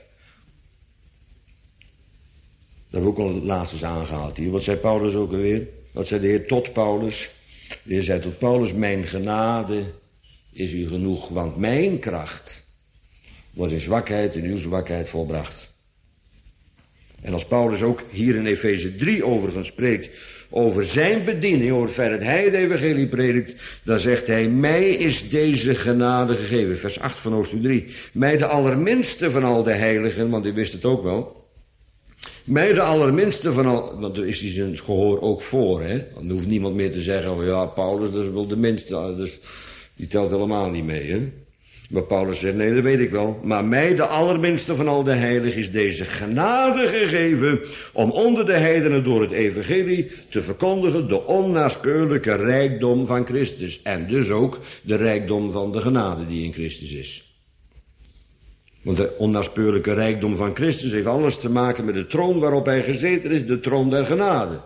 Dat hebben we ook al het laatst eens aangehaald hier. Wat zei Paulus ook alweer? Wat zei de Heer tot Paulus? De Heer zei tot Paulus, mijn genade is u genoeg, want mijn kracht wordt in zwakheid, in uw zwakheid volbracht. En als Paulus ook hier in Efeze 3 overigens spreekt over zijn bediening, over het feit dat hij het evangelie predikt, dan zegt hij, mij is deze genade gegeven. Vers 8 van hoofdstuk 3. Mij de allerminste van al de heiligen, want u wist het ook wel. Mij de allerminste van al, want er is die zijn gehoor ook voor, hè. Dan hoeft niemand meer te zeggen, oh ja, Paulus, dat is wel de minste, dus die telt helemaal niet mee, hè. Maar Paulus zegt, nee, dat weet ik wel. Maar mij, de allerminste van al de heiligen, is deze genade gegeven om onder de heidenen door het evangelie te verkondigen de onnaspeurlijke rijkdom van Christus. En dus ook de rijkdom van de genade die in Christus is. Want de onnaspeurlijke rijkdom van Christus heeft alles te maken met de troon waarop hij gezeten is, de troon der genade.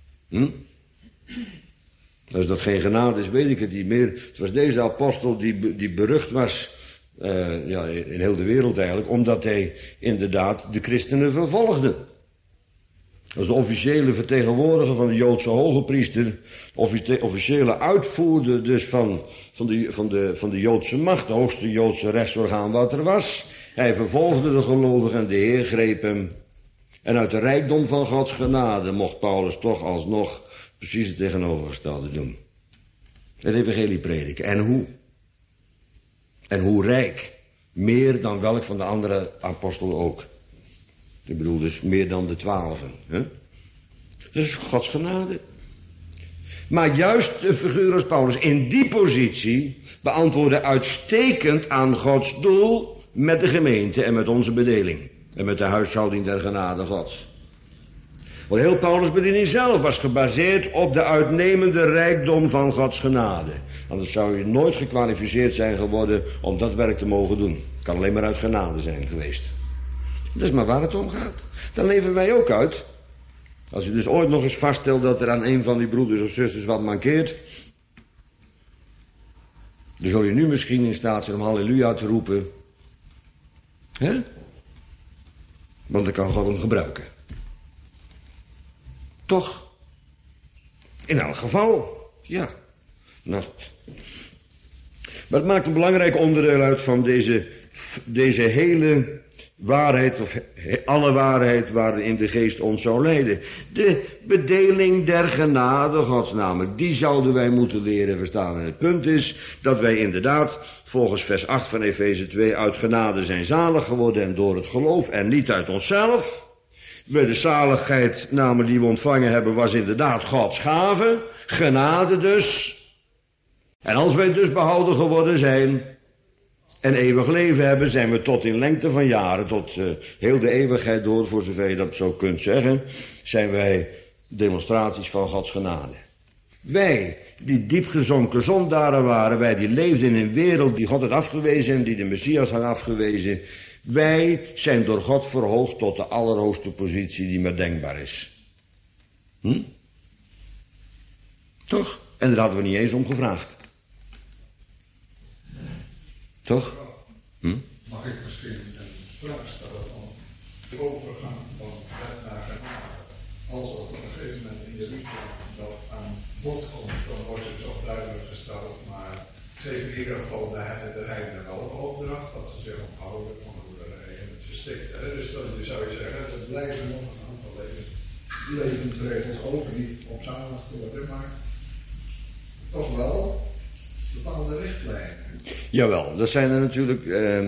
Als dat geen genade is, weet ik het niet meer. Het was deze apostel die berucht was, in heel de wereld eigenlijk, omdat hij inderdaad de christenen vervolgde. Als de officiële vertegenwoordiger van de Joodse hogepriester, officiële uitvoerder dus van de Joodse macht, de hoogste Joodse rechtsorgaan wat er was. Hij vervolgde de gelovigen en de Heer greep hem. En uit de rijkdom van Gods genade mocht Paulus toch alsnog precies het tegenovergestelde doen. Het evangelie prediken. En hoe? En hoe rijk. Meer dan welk van de andere apostelen ook. Ik bedoel dus meer dan de 12. Hè? Dat is Gods genade. Maar juist de figuur als Paulus in die positie beantwoordde uitstekend aan Gods doel met de gemeente en met onze bedeling. En met de huishouding der genade Gods. Want heel Paulus' bediening zelf was gebaseerd op de uitnemende rijkdom van Gods genade. Anders zou je nooit gekwalificeerd zijn geworden om dat werk te mogen doen. Het kan alleen maar uit genade zijn geweest. Dat is maar waar het om gaat. Dan leven wij ook uit. Als u dus ooit nog eens vaststelt dat er aan een van die broeders of zusters wat mankeert, dan zul je nu misschien in staat zijn om halleluja te roepen. Hè? Want dan kan God hem gebruiken. Toch? In elk geval. Ja. Nou goed. Maar het maakt een belangrijk onderdeel uit van deze hele waarheid, of alle waarheid waarin de geest ons zou leiden. De bedeling der genade Gods namelijk, die zouden wij moeten leren verstaan. En het punt is dat wij inderdaad, volgens vers 8 van Efeze 2, uit genade zijn zalig geworden en door het geloof en niet uit onszelf. De zaligheid namelijk die we ontvangen hebben was inderdaad Gods gave, genade dus. En als wij dus behouden geworden zijn en eeuwig leven hebben, zijn we tot in lengte van jaren, tot heel de eeuwigheid door, voor zover je dat zo kunt zeggen, zijn wij demonstraties van Gods genade. Wij, die diep gezonken zondaren waren, wij die leefden in een wereld die God had afgewezen en die de Messias had afgewezen, wij zijn door God verhoogd tot de allerhoogste positie die maar denkbaar is. Toch? En daar hadden we niet eens om gevraagd. Toch? Mag ik misschien een vraag stellen van overgang van wet naar genade? Als dat op een gegeven moment in je lichaam dat aan bod komt, dan wordt het toch duidelijk gesteld, maar geef in ieder geval de heidenen wel de opdracht dat ze zich onthouden van de hoerderij en het verstikte. Dus dan zou je zeggen, er blijven nog een aantal levensregels over die op zalig worden, maar toch wel bepaalde richtlijnen. Jawel, dat zijn er natuurlijk.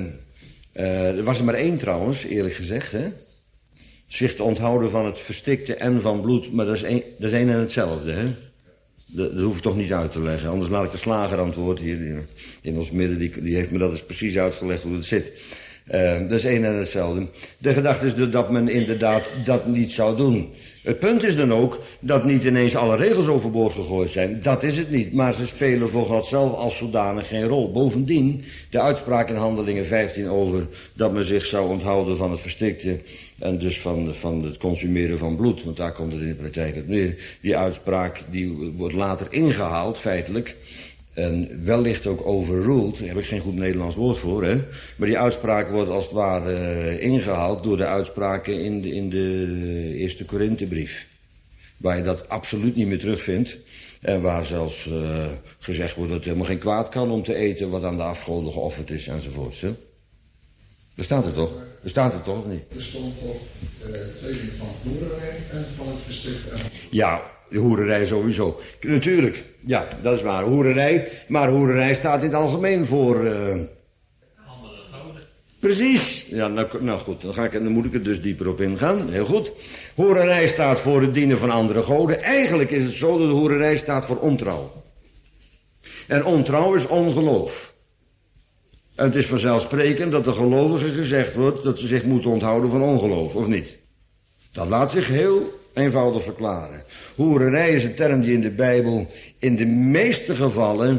Er was er maar één trouwens, eerlijk gezegd. Hè? Zich te onthouden van het verstikte en van bloed. Maar dat is één en hetzelfde. Hè? Dat hoef ik toch niet uit te leggen. Anders laat ik de slager antwoord hier in ons midden. Die heeft me dat eens precies uitgelegd hoe het zit. Dat is één en hetzelfde. De gedachte is dus dat men inderdaad dat niet zou doen. Het punt is dan ook dat niet ineens alle regels overboord gegooid zijn. Dat is het niet. Maar ze spelen voor God zelf als zodanig geen rol. Bovendien, de uitspraak in Handelingen 15 over dat men zich zou onthouden van het verstikte en dus van het consumeren van bloed. Want daar komt het in de praktijk uit neer. Die uitspraak die wordt later ingehaald, feitelijk. En wellicht ook overruled, daar heb ik geen goed Nederlands woord voor, hè. Maar die uitspraak wordt als het ware ingehaald door de uitspraken in de eerste Korinthebrief. Waar je dat absoluut niet meer terugvindt. En waar zelfs gezegd wordt dat het helemaal geen kwaad kan om te eten wat aan de afgoden geofferd is enzovoorts. Hè. Daar staat het toch? Daar staat het toch of niet? Er stond toch tweeling van hoerderij en van het verstikte. Ja, de hoererij sowieso. Natuurlijk, ja, dat is waar. Hoererij, maar hoererij staat in het algemeen voor andere goden. Precies. Ja, nou goed, dan moet ik er dus dieper op ingaan. Heel goed. Hoererij staat voor het dienen van andere goden. Eigenlijk is het zo dat de hoererij staat voor ontrouw. En ontrouw is ongeloof. En het is vanzelfsprekend dat de gelovigen gezegd wordt dat ze zich moeten onthouden van ongeloof, of niet? Dat laat zich heel eenvoudig verklaren. Hoererij is een term die in de Bijbel in de meeste gevallen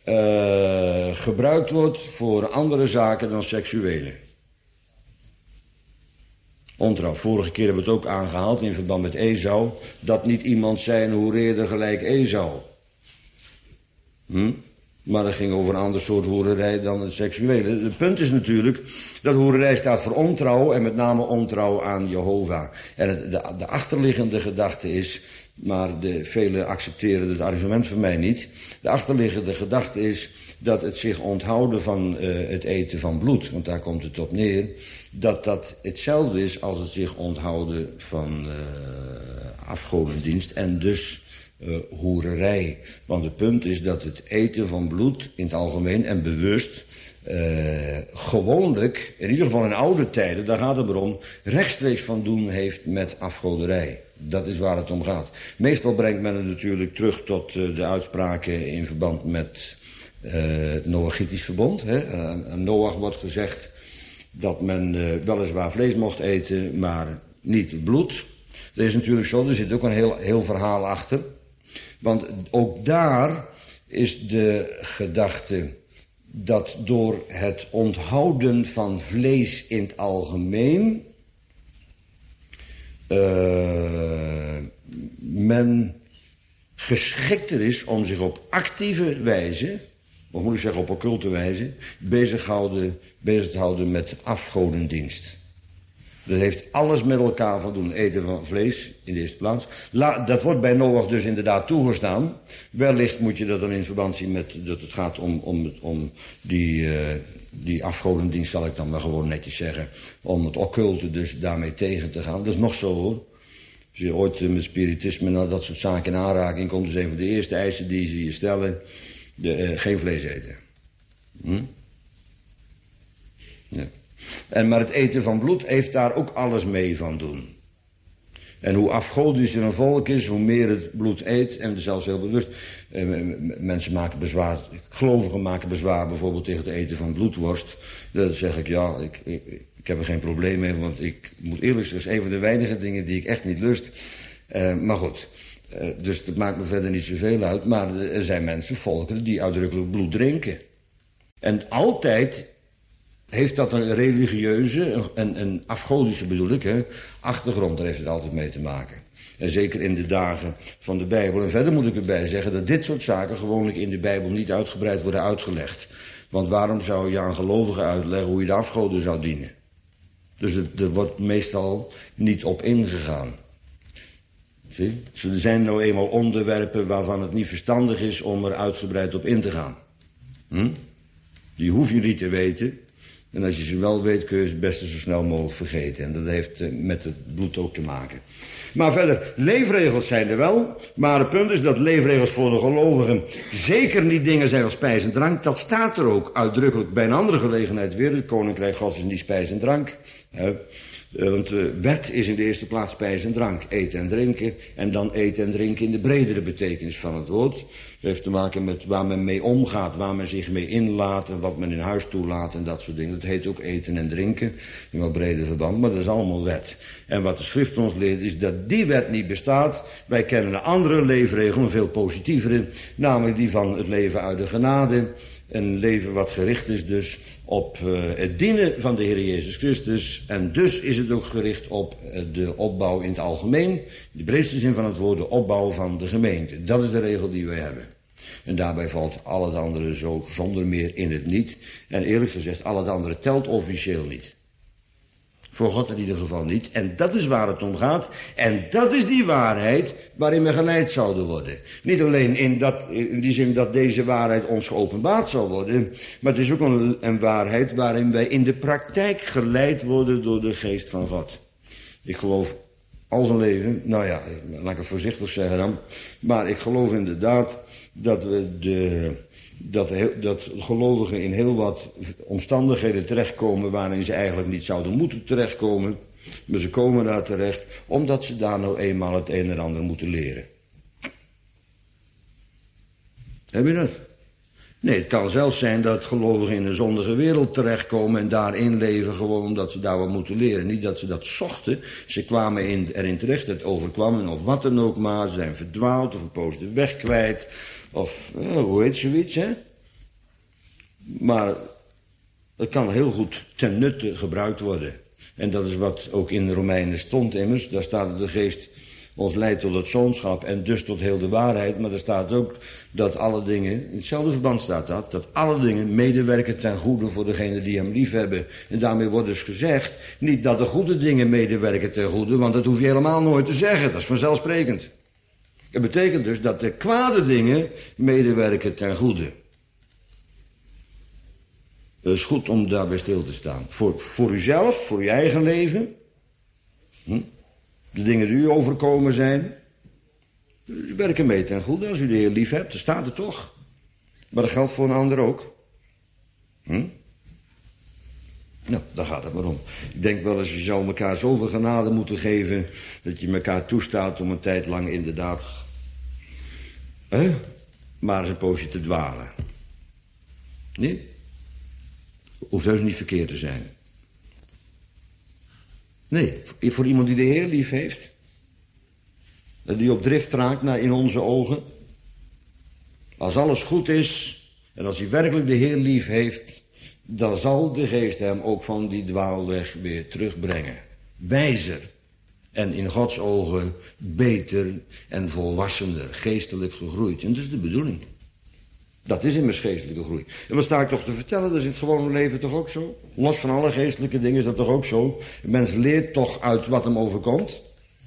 gebruikt wordt voor andere zaken dan seksuele. Ontrouw. Vorige keer hebben we het ook aangehaald in verband met Esau, dat niet iemand zijn hoereerde gelijk Esau. Maar dat ging over een ander soort hoererij dan het seksuele. Het punt is natuurlijk dat hoererij staat voor ontrouw en met name ontrouw aan Jehovah. En de achterliggende gedachte is, maar velen accepteren het argument van mij niet. De achterliggende gedachte is dat het zich onthouden van het eten van bloed, want daar komt het op neer, dat hetzelfde is als het zich onthouden van afgodendienst en dus hoererij. Want het punt is dat het eten van bloed in het algemeen en bewust gewoonlijk, in ieder geval in oude tijden, daar gaat het maar om, rechtstreeks van doen heeft met afgoderij. Dat is waar het om gaat. Meestal brengt men het natuurlijk terug tot de uitspraken in verband met het Noachitisch verbond. Hè. Aan Noach wordt gezegd dat men weliswaar vlees mocht eten, maar niet bloed. Dat is natuurlijk zo, er zit ook een heel verhaal achter. Want ook daar is de gedachte dat door het onthouden van vlees in het algemeen men geschikter is om zich op actieve wijze, of moet ik zeggen op occulte wijze, bezig te houden met afgodendienst. Dat heeft alles met elkaar van doen. Eten van vlees in de eerste plaats. Dat wordt bij Noach dus inderdaad toegestaan. Wellicht moet je dat dan in verband zien met dat het gaat om die afgodendienst, zal ik dan maar gewoon netjes zeggen. Om het occulte dus daarmee tegen te gaan. Dat is nog zo hoor. Als je ooit met spiritisme naar dat soort zaken in aanraking komt, is een van de eerste eisen die ze je stellen. Geen vlees eten. Ja. Maar het eten van bloed heeft daar ook alles mee van doen. En hoe afgodischer een volk is, hoe meer het bloed eet. En zelfs heel bewust. Mensen maken bezwaar, gelovigen maken bezwaar bijvoorbeeld tegen het eten van bloedworst. Dan zeg ik, ja, ik heb er geen probleem mee. Want ik moet eerlijk zeggen, dat is een van de weinige dingen die ik echt niet lust. Maar goed, dus dat maakt me verder niet zoveel uit. Maar er zijn mensen, volkeren, die uitdrukkelijk bloed drinken. En altijd heeft dat een religieuze, een afgodische bedoel ik, hè, achtergrond. Daar heeft het altijd mee te maken. En zeker in de dagen van de Bijbel. En verder moet ik erbij zeggen dat dit soort zaken gewoonlijk in de Bijbel niet uitgebreid worden uitgelegd. Want waarom zou je aan gelovigen uitleggen hoe je de afgoden zou dienen? Dus er wordt meestal niet op ingegaan. Zie? Dus er zijn nou eenmaal onderwerpen waarvan het niet verstandig is om er uitgebreid op in te gaan. Die hoef je niet te weten. En als je ze wel weet, kun je ze het beste zo snel mogelijk vergeten. En dat heeft met het bloed ook te maken. Maar verder, leefregels zijn er wel. Maar het punt is dat leefregels voor de gelovigen zeker niet dingen zijn als spijs en drank. Dat staat er ook uitdrukkelijk bij een andere gelegenheid weer. Het koninkrijk Gods is niet spijs en drank. Want wet is in de eerste plaats spijs en drank. Eten en drinken. En dan eten en drinken in de bredere betekenis van het woord. Het heeft te maken met waar men mee omgaat. Waar men zich mee inlaat. En wat men in huis toelaat. En dat soort dingen. Dat heet ook eten en drinken. In wat breder verband. Maar dat is allemaal wet. En wat de schrift ons leert is dat die wet niet bestaat. Wij kennen een andere leefregel. Een veel positievere. Namelijk die van het leven uit de genade. Een leven wat gericht is dus op het dienen van de Heer Jezus Christus. En dus is het ook gericht op de opbouw in het algemeen. In de breedste zin van het woord, de opbouw van de gemeente. Dat is de regel die wij hebben. En daarbij valt al het andere zo zonder meer in het niet. En eerlijk gezegd, al het andere telt officieel niet. Voor God in ieder geval niet. En dat is waar het om gaat. En dat is die waarheid waarin we geleid zouden worden. Niet alleen in die zin dat deze waarheid ons geopenbaard zal worden. Maar het is ook een waarheid waarin wij in de praktijk geleid worden door de geest van God. Ik geloof al zijn leven, nou ja, laat ik het voorzichtig zeggen dan. Maar ik geloof inderdaad dat dat gelovigen in heel wat omstandigheden terechtkomen waarin ze eigenlijk niet zouden moeten terechtkomen. Maar ze komen daar terecht omdat ze daar nou eenmaal het een en ander moeten leren. Heb je dat? Nee, het kan zelfs zijn dat gelovigen in een zondige wereld terechtkomen en daarin leven gewoon omdat ze daar wat moeten leren. Niet dat ze dat zochten, ze kwamen erin terecht, het overkwam hen of wat dan ook maar. Ze zijn verdwaald of een poos de weg kwijt. Of, hoe heet zoiets, hè? Maar het kan heel goed ten nutte gebruikt worden. En dat is wat ook in de Romeinen stond immers. Daar staat dat de geest ons leidt tot het zoonschap en dus tot heel de waarheid. Maar er staat ook dat alle dingen, in hetzelfde verband staat dat alle dingen medewerken ten goede voor degenen die hem lief hebben. En daarmee wordt dus gezegd, niet dat de goede dingen medewerken ten goede, want dat hoef je helemaal nooit te zeggen, dat is vanzelfsprekend. Het betekent dus dat de kwade dingen medewerken ten goede. Het is goed om daarbij stil te staan. Voor uzelf, voor uw eigen leven. De dingen die u overkomen zijn. Die werken mee ten goede als u de Heer lief hebt. Dat staat er toch. Maar dat geldt voor een ander ook. Nou, daar gaat het maar om. Ik denk wel eens, je zou elkaar zoveel genade moeten geven, dat je elkaar toestaat om een tijd lang inderdaad maar eens een poosje te dwalen. Nee? Hoeft heus niet verkeerd te zijn. Nee, voor iemand die de Heer lief heeft, die op drift raakt naar in onze ogen. Als alles goed is en als hij werkelijk de Heer lief heeft, dan zal de Geest hem ook van die dwaalweg weer terugbrengen. Wijzer en in Gods ogen beter en volwassener, geestelijk gegroeid. En dat is de bedoeling. Dat is immers geestelijke groei. En wat sta ik toch te vertellen, dat is in het gewone leven toch ook zo? Los van alle geestelijke dingen is dat toch ook zo? Een mens leert toch uit wat hem overkomt.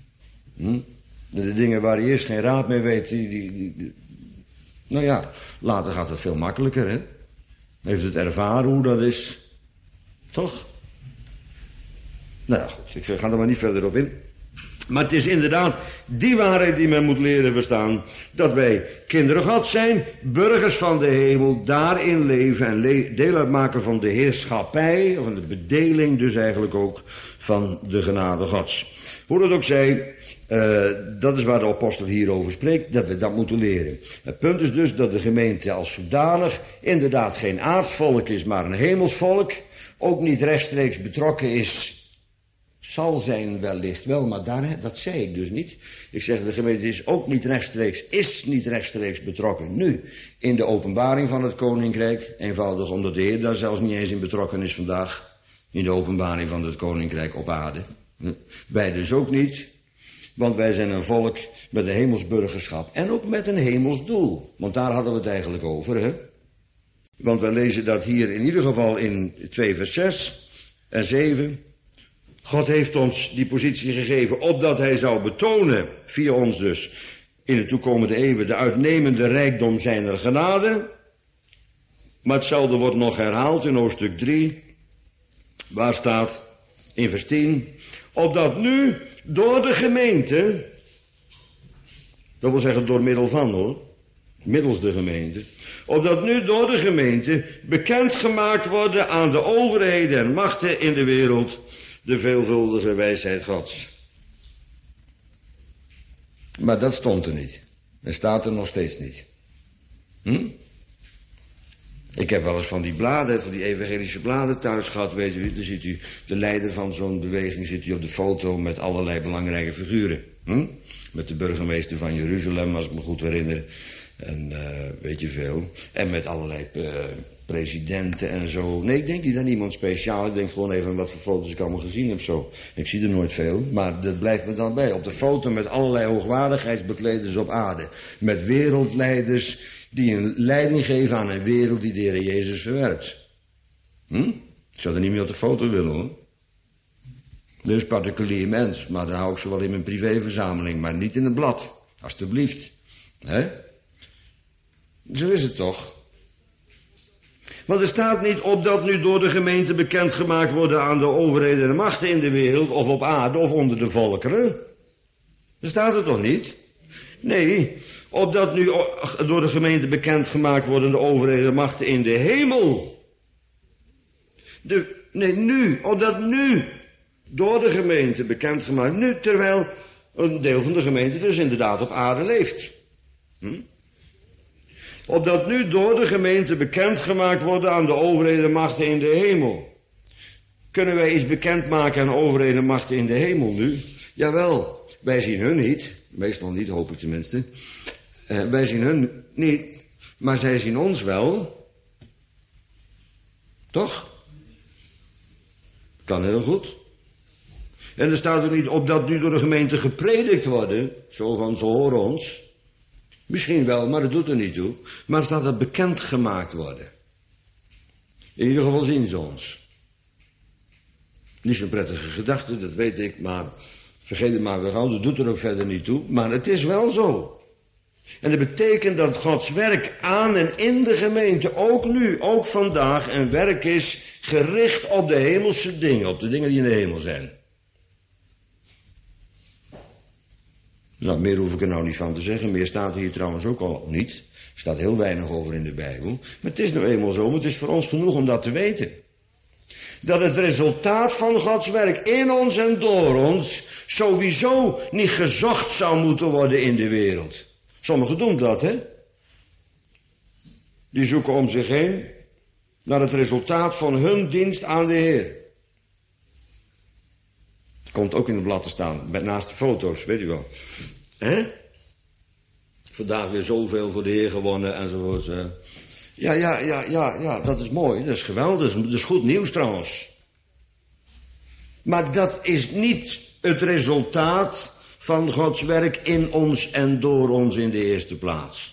De dingen waar hij eerst geen raad mee weet, nou ja, later gaat het veel makkelijker, hè? Heeft het ervaren hoe dat is? Toch? Nou ja, goed, ik ga er maar niet verder op in. Maar het is inderdaad die waarheid die men moet leren verstaan. Dat wij kinderen Gods zijn, burgers van de hemel, daarin leven en deel uitmaken van de heerschappij, of van de bedeling dus eigenlijk ook van de genade Gods. Hoe dat ook zij, dat is waar de apostel hier over spreekt, dat we dat moeten leren. Het punt is dus dat de gemeente als zodanig inderdaad geen aardsvolk is, maar een hemelsvolk. Ook niet rechtstreeks betrokken is, zal zijn wellicht wel, maar dat zei ik dus niet. Ik zeg, de gemeente is niet rechtstreeks betrokken nu in de openbaring van het koninkrijk. Eenvoudig omdat de Heer daar zelfs niet eens in betrokken is vandaag. In de openbaring van het koninkrijk op aarde. Wij dus ook niet. Want wij zijn een volk met een hemelsburgerschap. En ook met een hemels doel. Want daar hadden we het eigenlijk over, hè. Want wij lezen dat hier in ieder geval in 2 vers 6 en 7... God heeft ons die positie gegeven, opdat hij zou betonen, via ons dus, in de toekomende eeuwen, de uitnemende rijkdom zijner genade. Maar hetzelfde wordt nog herhaald in hoofdstuk 3, waar staat in vers 10, opdat nu door de gemeente, dat wil zeggen door middel van hoor, middels de gemeente, opdat nu door de gemeente bekendgemaakt worden aan de overheden en machten in de wereld de veelvuldige wijsheid Gods. Maar dat stond er niet. Dat staat er nog steeds niet. Ik heb wel eens van die bladen, van die evangelische bladen thuis gehad, weet u. Dan ziet u de leider van zo'n beweging zit u op de foto met allerlei belangrijke figuren. Met de burgemeester van Jeruzalem, als ik me goed herinner. En weet je veel. En met allerlei presidenten en zo. Nee, ik denk niet aan iemand speciaal. Ik denk gewoon even wat voor foto's ik allemaal gezien heb zo. Ik zie er nooit veel, maar dat blijft me dan bij. Op de foto met allerlei hoogwaardigheidsbekleders op aarde. Met wereldleiders die een leiding geven aan een wereld die de Heer Jezus verwerpt. Ik zou er niet meer op de foto willen hoor. Dus particulier mens, maar dan hou ik ze wel in mijn privéverzameling, maar niet in een blad. Alsjeblieft. Hè? Zo is het toch? Want er staat niet opdat nu door de gemeente bekendgemaakt worden aan de overheden en machten in de wereld, of op aarde, of onder de volkeren. Dat staat er toch niet? Nee, opdat nu door de gemeente bekendgemaakt worden de overheden en machten in de hemel. Opdat nu door de gemeente bekendgemaakt, nu terwijl een deel van de gemeente dus inderdaad op aarde leeft. Opdat nu door de gemeente bekendgemaakt worden aan de overheden en machten in de hemel. Kunnen wij iets bekendmaken aan overheden en machten in de hemel nu? Jawel, wij zien hun niet. Meestal niet, hoop ik tenminste. Wij zien hun niet, maar zij zien ons wel. Toch? Kan heel goed. En er staat ook niet op dat nu door de gemeente gepredikt worden. Zo van, ze horen ons. Misschien wel, maar dat doet er niet toe. Maar er staat dat bekend gemaakt worden. In ieder geval zien ze ons. Niet zo'n prettige gedachte, dat weet ik, maar vergeet het maar weer gauw, dat doet er ook verder niet toe. Maar het is wel zo. En dat betekent dat Gods werk aan en in de gemeente, ook nu, ook vandaag, een werk is gericht op de hemelse dingen, op de dingen die in de hemel zijn. Nou, meer hoef ik er nou niet van te zeggen. Meer staat hier trouwens ook al niet. Er staat heel weinig over in de Bijbel. Maar het is nou eenmaal zo, maar het is voor ons genoeg om dat te weten. Dat het resultaat van Gods werk in ons en door ons sowieso niet gezocht zou moeten worden in de wereld. Sommigen doen dat, hè? Die zoeken om zich heen naar het resultaat van hun dienst aan de Heer. Komt ook in het blad te staan, naast de foto's, weet u wel. Hè? Vandaag weer zoveel voor de Heer gewonnen enzovoort. Ja, dat is mooi, dat is geweldig, dat is goed nieuws trouwens. Maar dat is niet het resultaat van Gods werk in ons en door ons in de eerste plaats.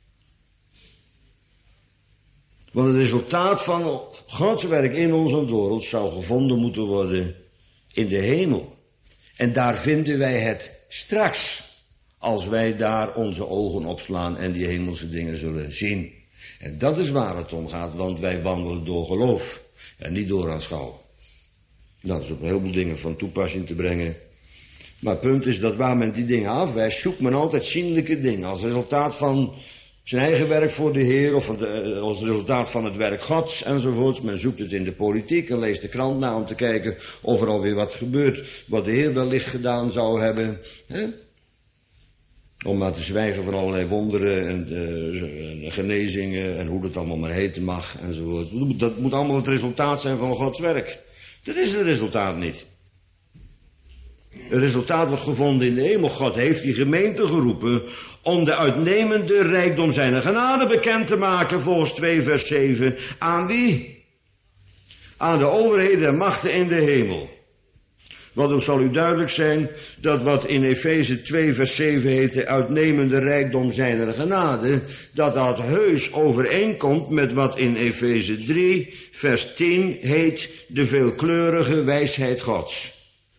Want het resultaat van Gods werk in ons en door ons zou gevonden moeten worden in de hemel. En daar vinden wij het straks, als wij daar onze ogen opslaan en die hemelse dingen zullen zien. En dat is waar het om gaat, want wij wandelen door geloof en niet door aanschouwen. Dat is op een heleboel dingen van toepassing te brengen. Maar het punt is dat waar men die dingen afwijst, zoekt men altijd zienlijke dingen. Als resultaat van zijn eigen werk voor de Heer, of als resultaat van het werk Gods enzovoorts. Men zoekt het in de politiek en leest de krant na om te kijken of er alweer wat gebeurt, wat de Heer wellicht gedaan zou hebben. Hè? Om maar te zwijgen van allerlei wonderen en genezingen en hoe dat allemaal maar heten mag enzovoort. Dat moet allemaal het resultaat zijn van Gods werk. Dat is het resultaat niet. Het resultaat wordt gevonden in de hemel. God heeft die gemeente geroepen om de uitnemende rijkdom zijner genade bekend te maken, volgens 2 vers 7. Aan wie? Aan de overheden en machten in de hemel. Want het zal u duidelijk zijn dat wat in Efeze 2 vers 7 heet, de uitnemende rijkdom zijner genade, dat dat heus overeenkomt met wat in Efeze 3 vers 10 heet, de veelkleurige wijsheid Gods.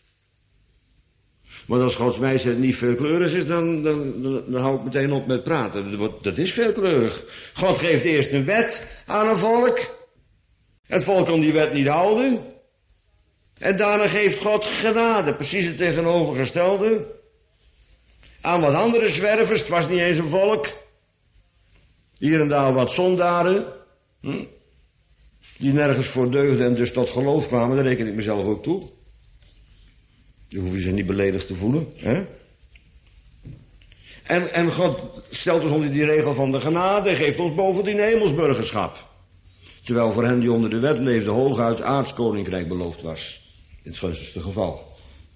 Want als Gods wijsheid niet veelkleurig is, dan hou ik meteen op met praten. Dat is veelkleurig. God geeft eerst een wet aan een volk. Het volk kan die wet niet houden. En daarna geeft God genade, precies het tegenovergestelde. Aan wat andere zwervers, het was niet eens een volk. Hier en daar wat zondaren. Die nergens voor deugden en dus tot geloof kwamen, daar reken ik mezelf ook toe. Dan hoef je zich niet beledigd te voelen. Hè? En God stelt ons onder die regel van de genade en geeft ons bovendien hemelsburgerschap. Terwijl voor hen die onder de wet leefden hooguit aardskoninkrijk beloofd was. In het gunstigste geval.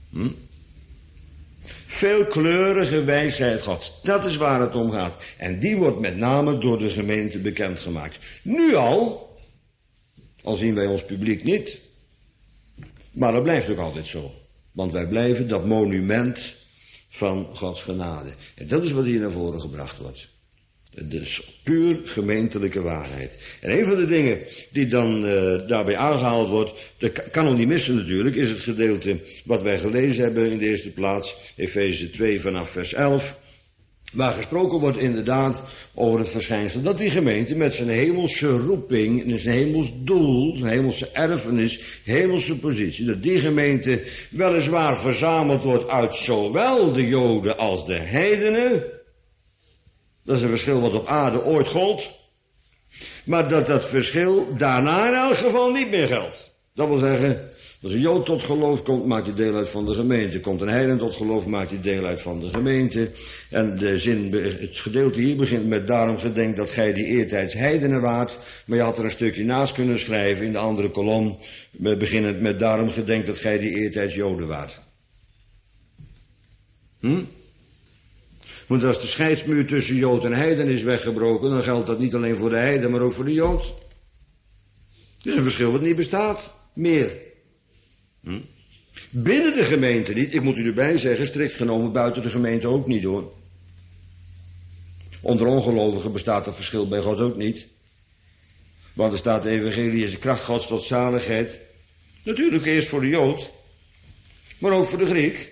Veelkleurige wijsheid Gods. Dat is waar het om gaat. En die wordt met name door de gemeente bekendgemaakt. Nu al zien wij ons publiek niet. Maar dat blijft ook altijd zo. Want wij blijven dat monument van Gods genade. En dat is wat hier naar voren gebracht wordt. Het is puur gemeentelijke waarheid. En een van de dingen die dan daarbij aangehaald wordt, dat kan nog niet missen natuurlijk, is het gedeelte wat wij gelezen hebben in de eerste plaats, Efeze 2 vanaf vers 11. Waar gesproken wordt inderdaad over het verschijnsel dat die gemeente met zijn hemelse roeping, zijn hemels doel, zijn hemelse erfenis, hemelse positie, dat die gemeente weliswaar verzameld wordt uit zowel de Joden als de heidenen. Dat is een verschil wat op aarde ooit gold. Maar dat verschil daarna in elk geval niet meer geldt. Dat wil zeggen, als een Jood tot geloof komt, maakt hij deel uit van de gemeente. Komt een heiden tot geloof, maakt hij deel uit van de gemeente. En het gedeelte hier begint met daarom gedenk dat gij die eertijds heidenen waart. Maar je had er een stukje naast kunnen schrijven in de andere kolom. Beginnend met daarom gedenk dat gij die eertijds Joden waart. Want als de scheidsmuur tussen Jood en heiden is weggebroken, dan geldt dat niet alleen voor de heiden, maar ook voor de Jood. Het is een verschil wat niet bestaat. Meer. Binnen de gemeente niet. Ik moet u erbij zeggen, strikt genomen buiten de gemeente ook niet hoor. Onder ongelovigen bestaat dat verschil bij God ook niet. Want er staat de evangelie is de kracht Gods tot zaligheid. Natuurlijk eerst voor de Jood. Maar ook voor de Griek.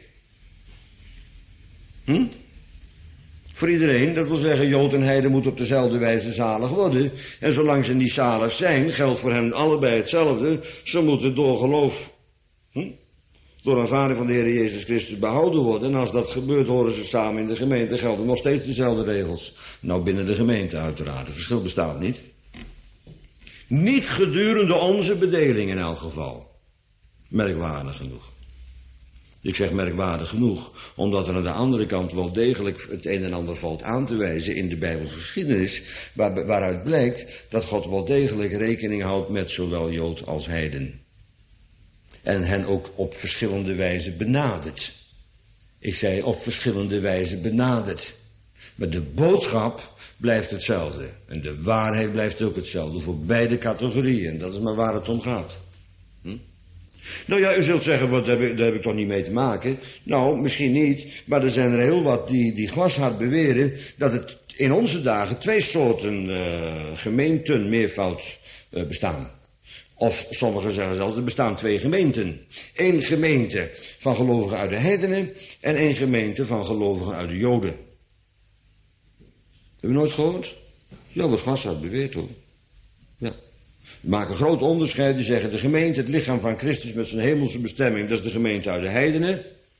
Voor iedereen, dat wil zeggen, Jood en Heiden moeten op dezelfde wijze zalig worden. En zolang ze niet zalig zijn, geldt voor hen allebei hetzelfde. Ze moeten door geloof, door aanvaarding van de Heer Jezus Christus behouden worden. En als dat gebeurt, horen ze samen in de gemeente, gelden nog steeds dezelfde regels. Nou, binnen de gemeente uiteraard, het verschil bestaat niet. Niet gedurende onze bedeling in elk geval. Merkwaardig genoeg. Ik zeg merkwaardig genoeg, omdat er aan de andere kant wel degelijk het een en ander valt aan te wijzen in de Bijbelse geschiedenis, waaruit blijkt dat God wel degelijk rekening houdt met zowel Jood als Heiden. En hen ook op verschillende wijzen benadert. Ik zei op verschillende wijzen benadert. Maar de boodschap blijft hetzelfde. En de waarheid blijft ook hetzelfde voor beide categorieën. En dat is maar waar het om gaat. Nou ja, u zult zeggen, daar heb ik toch niet mee te maken? Nou, misschien niet, maar er zijn er heel wat die glashard beweren dat het in onze dagen 2 soorten gemeenten meervoud bestaan. Of sommigen zeggen zelfs, er bestaan 2 gemeenten. 1 gemeente van gelovigen uit de heidenen en 1 gemeente van gelovigen uit de Joden. Heb je nooit gehoord? Ja, wat glashard beweert hoor. Ja. We maken een groot onderscheid. Die zeggen de gemeente, het lichaam van Christus met zijn hemelse bestemming, dat is de gemeente uit de heidenen.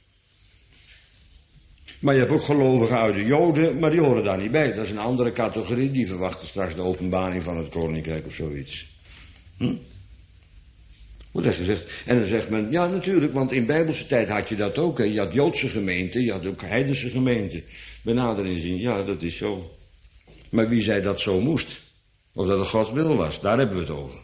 Maar je hebt ook gelovigen uit de Joden, maar die horen daar niet bij. Dat is een andere categorie, die verwachten straks de openbaring van het koninkrijk of zoiets. Wordt echt gezegd. En dan zegt men, ja natuurlijk, want in Bijbelse tijd had je dat ook. Hè. Je had Joodse gemeenten, je had ook heidense gemeenten. Benadering zien, ja dat is zo. Maar wie zei dat zo moest? Of dat het Gods wil was, daar hebben we het over.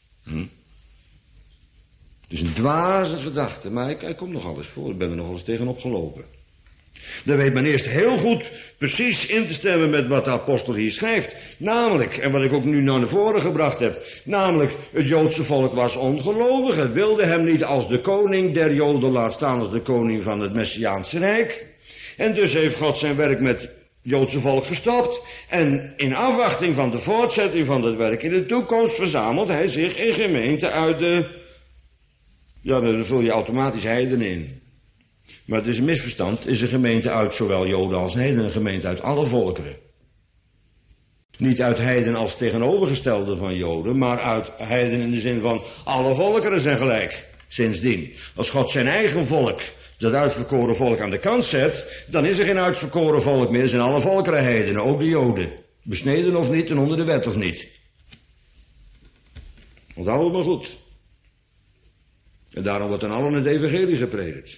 Het is een dwaze gedachte, maar ik kom nogal eens voor. Ik ben er nogal eens tegenop gelopen. Dan weet men eerst heel goed precies in te stemmen met wat de apostel hier schrijft. Namelijk, en wat ik ook nu naar voren gebracht heb. Namelijk, het Joodse volk was ongelovig. Het wilde hem niet als de koning der Joden, laat staan als de koning van het Messiaanse Rijk. En dus heeft God zijn werk met het Joodse volk gestopt. En in afwachting van de voortzetting van dat werk in de toekomst verzamelt hij zich in gemeenten uit de... Ja, dan vul je automatisch heidenen in. Maar het is een misverstand. Het is een gemeente uit zowel Joden als heidenen. Een gemeente uit alle volkeren. Niet uit heiden als tegenovergestelde van Joden, maar uit heiden in de zin van alle volkeren zijn gelijk. Sindsdien. Als God zijn eigen volk, dat uitverkoren volk, aan de kant zet, dan is er geen uitverkoren volk meer. Er zijn alle volkeren heidenen, ook de Joden. Besneden of niet en onder de wet of niet. Onthoud het maar goed. En daarom wordt dan allen het evangelie gepredikt.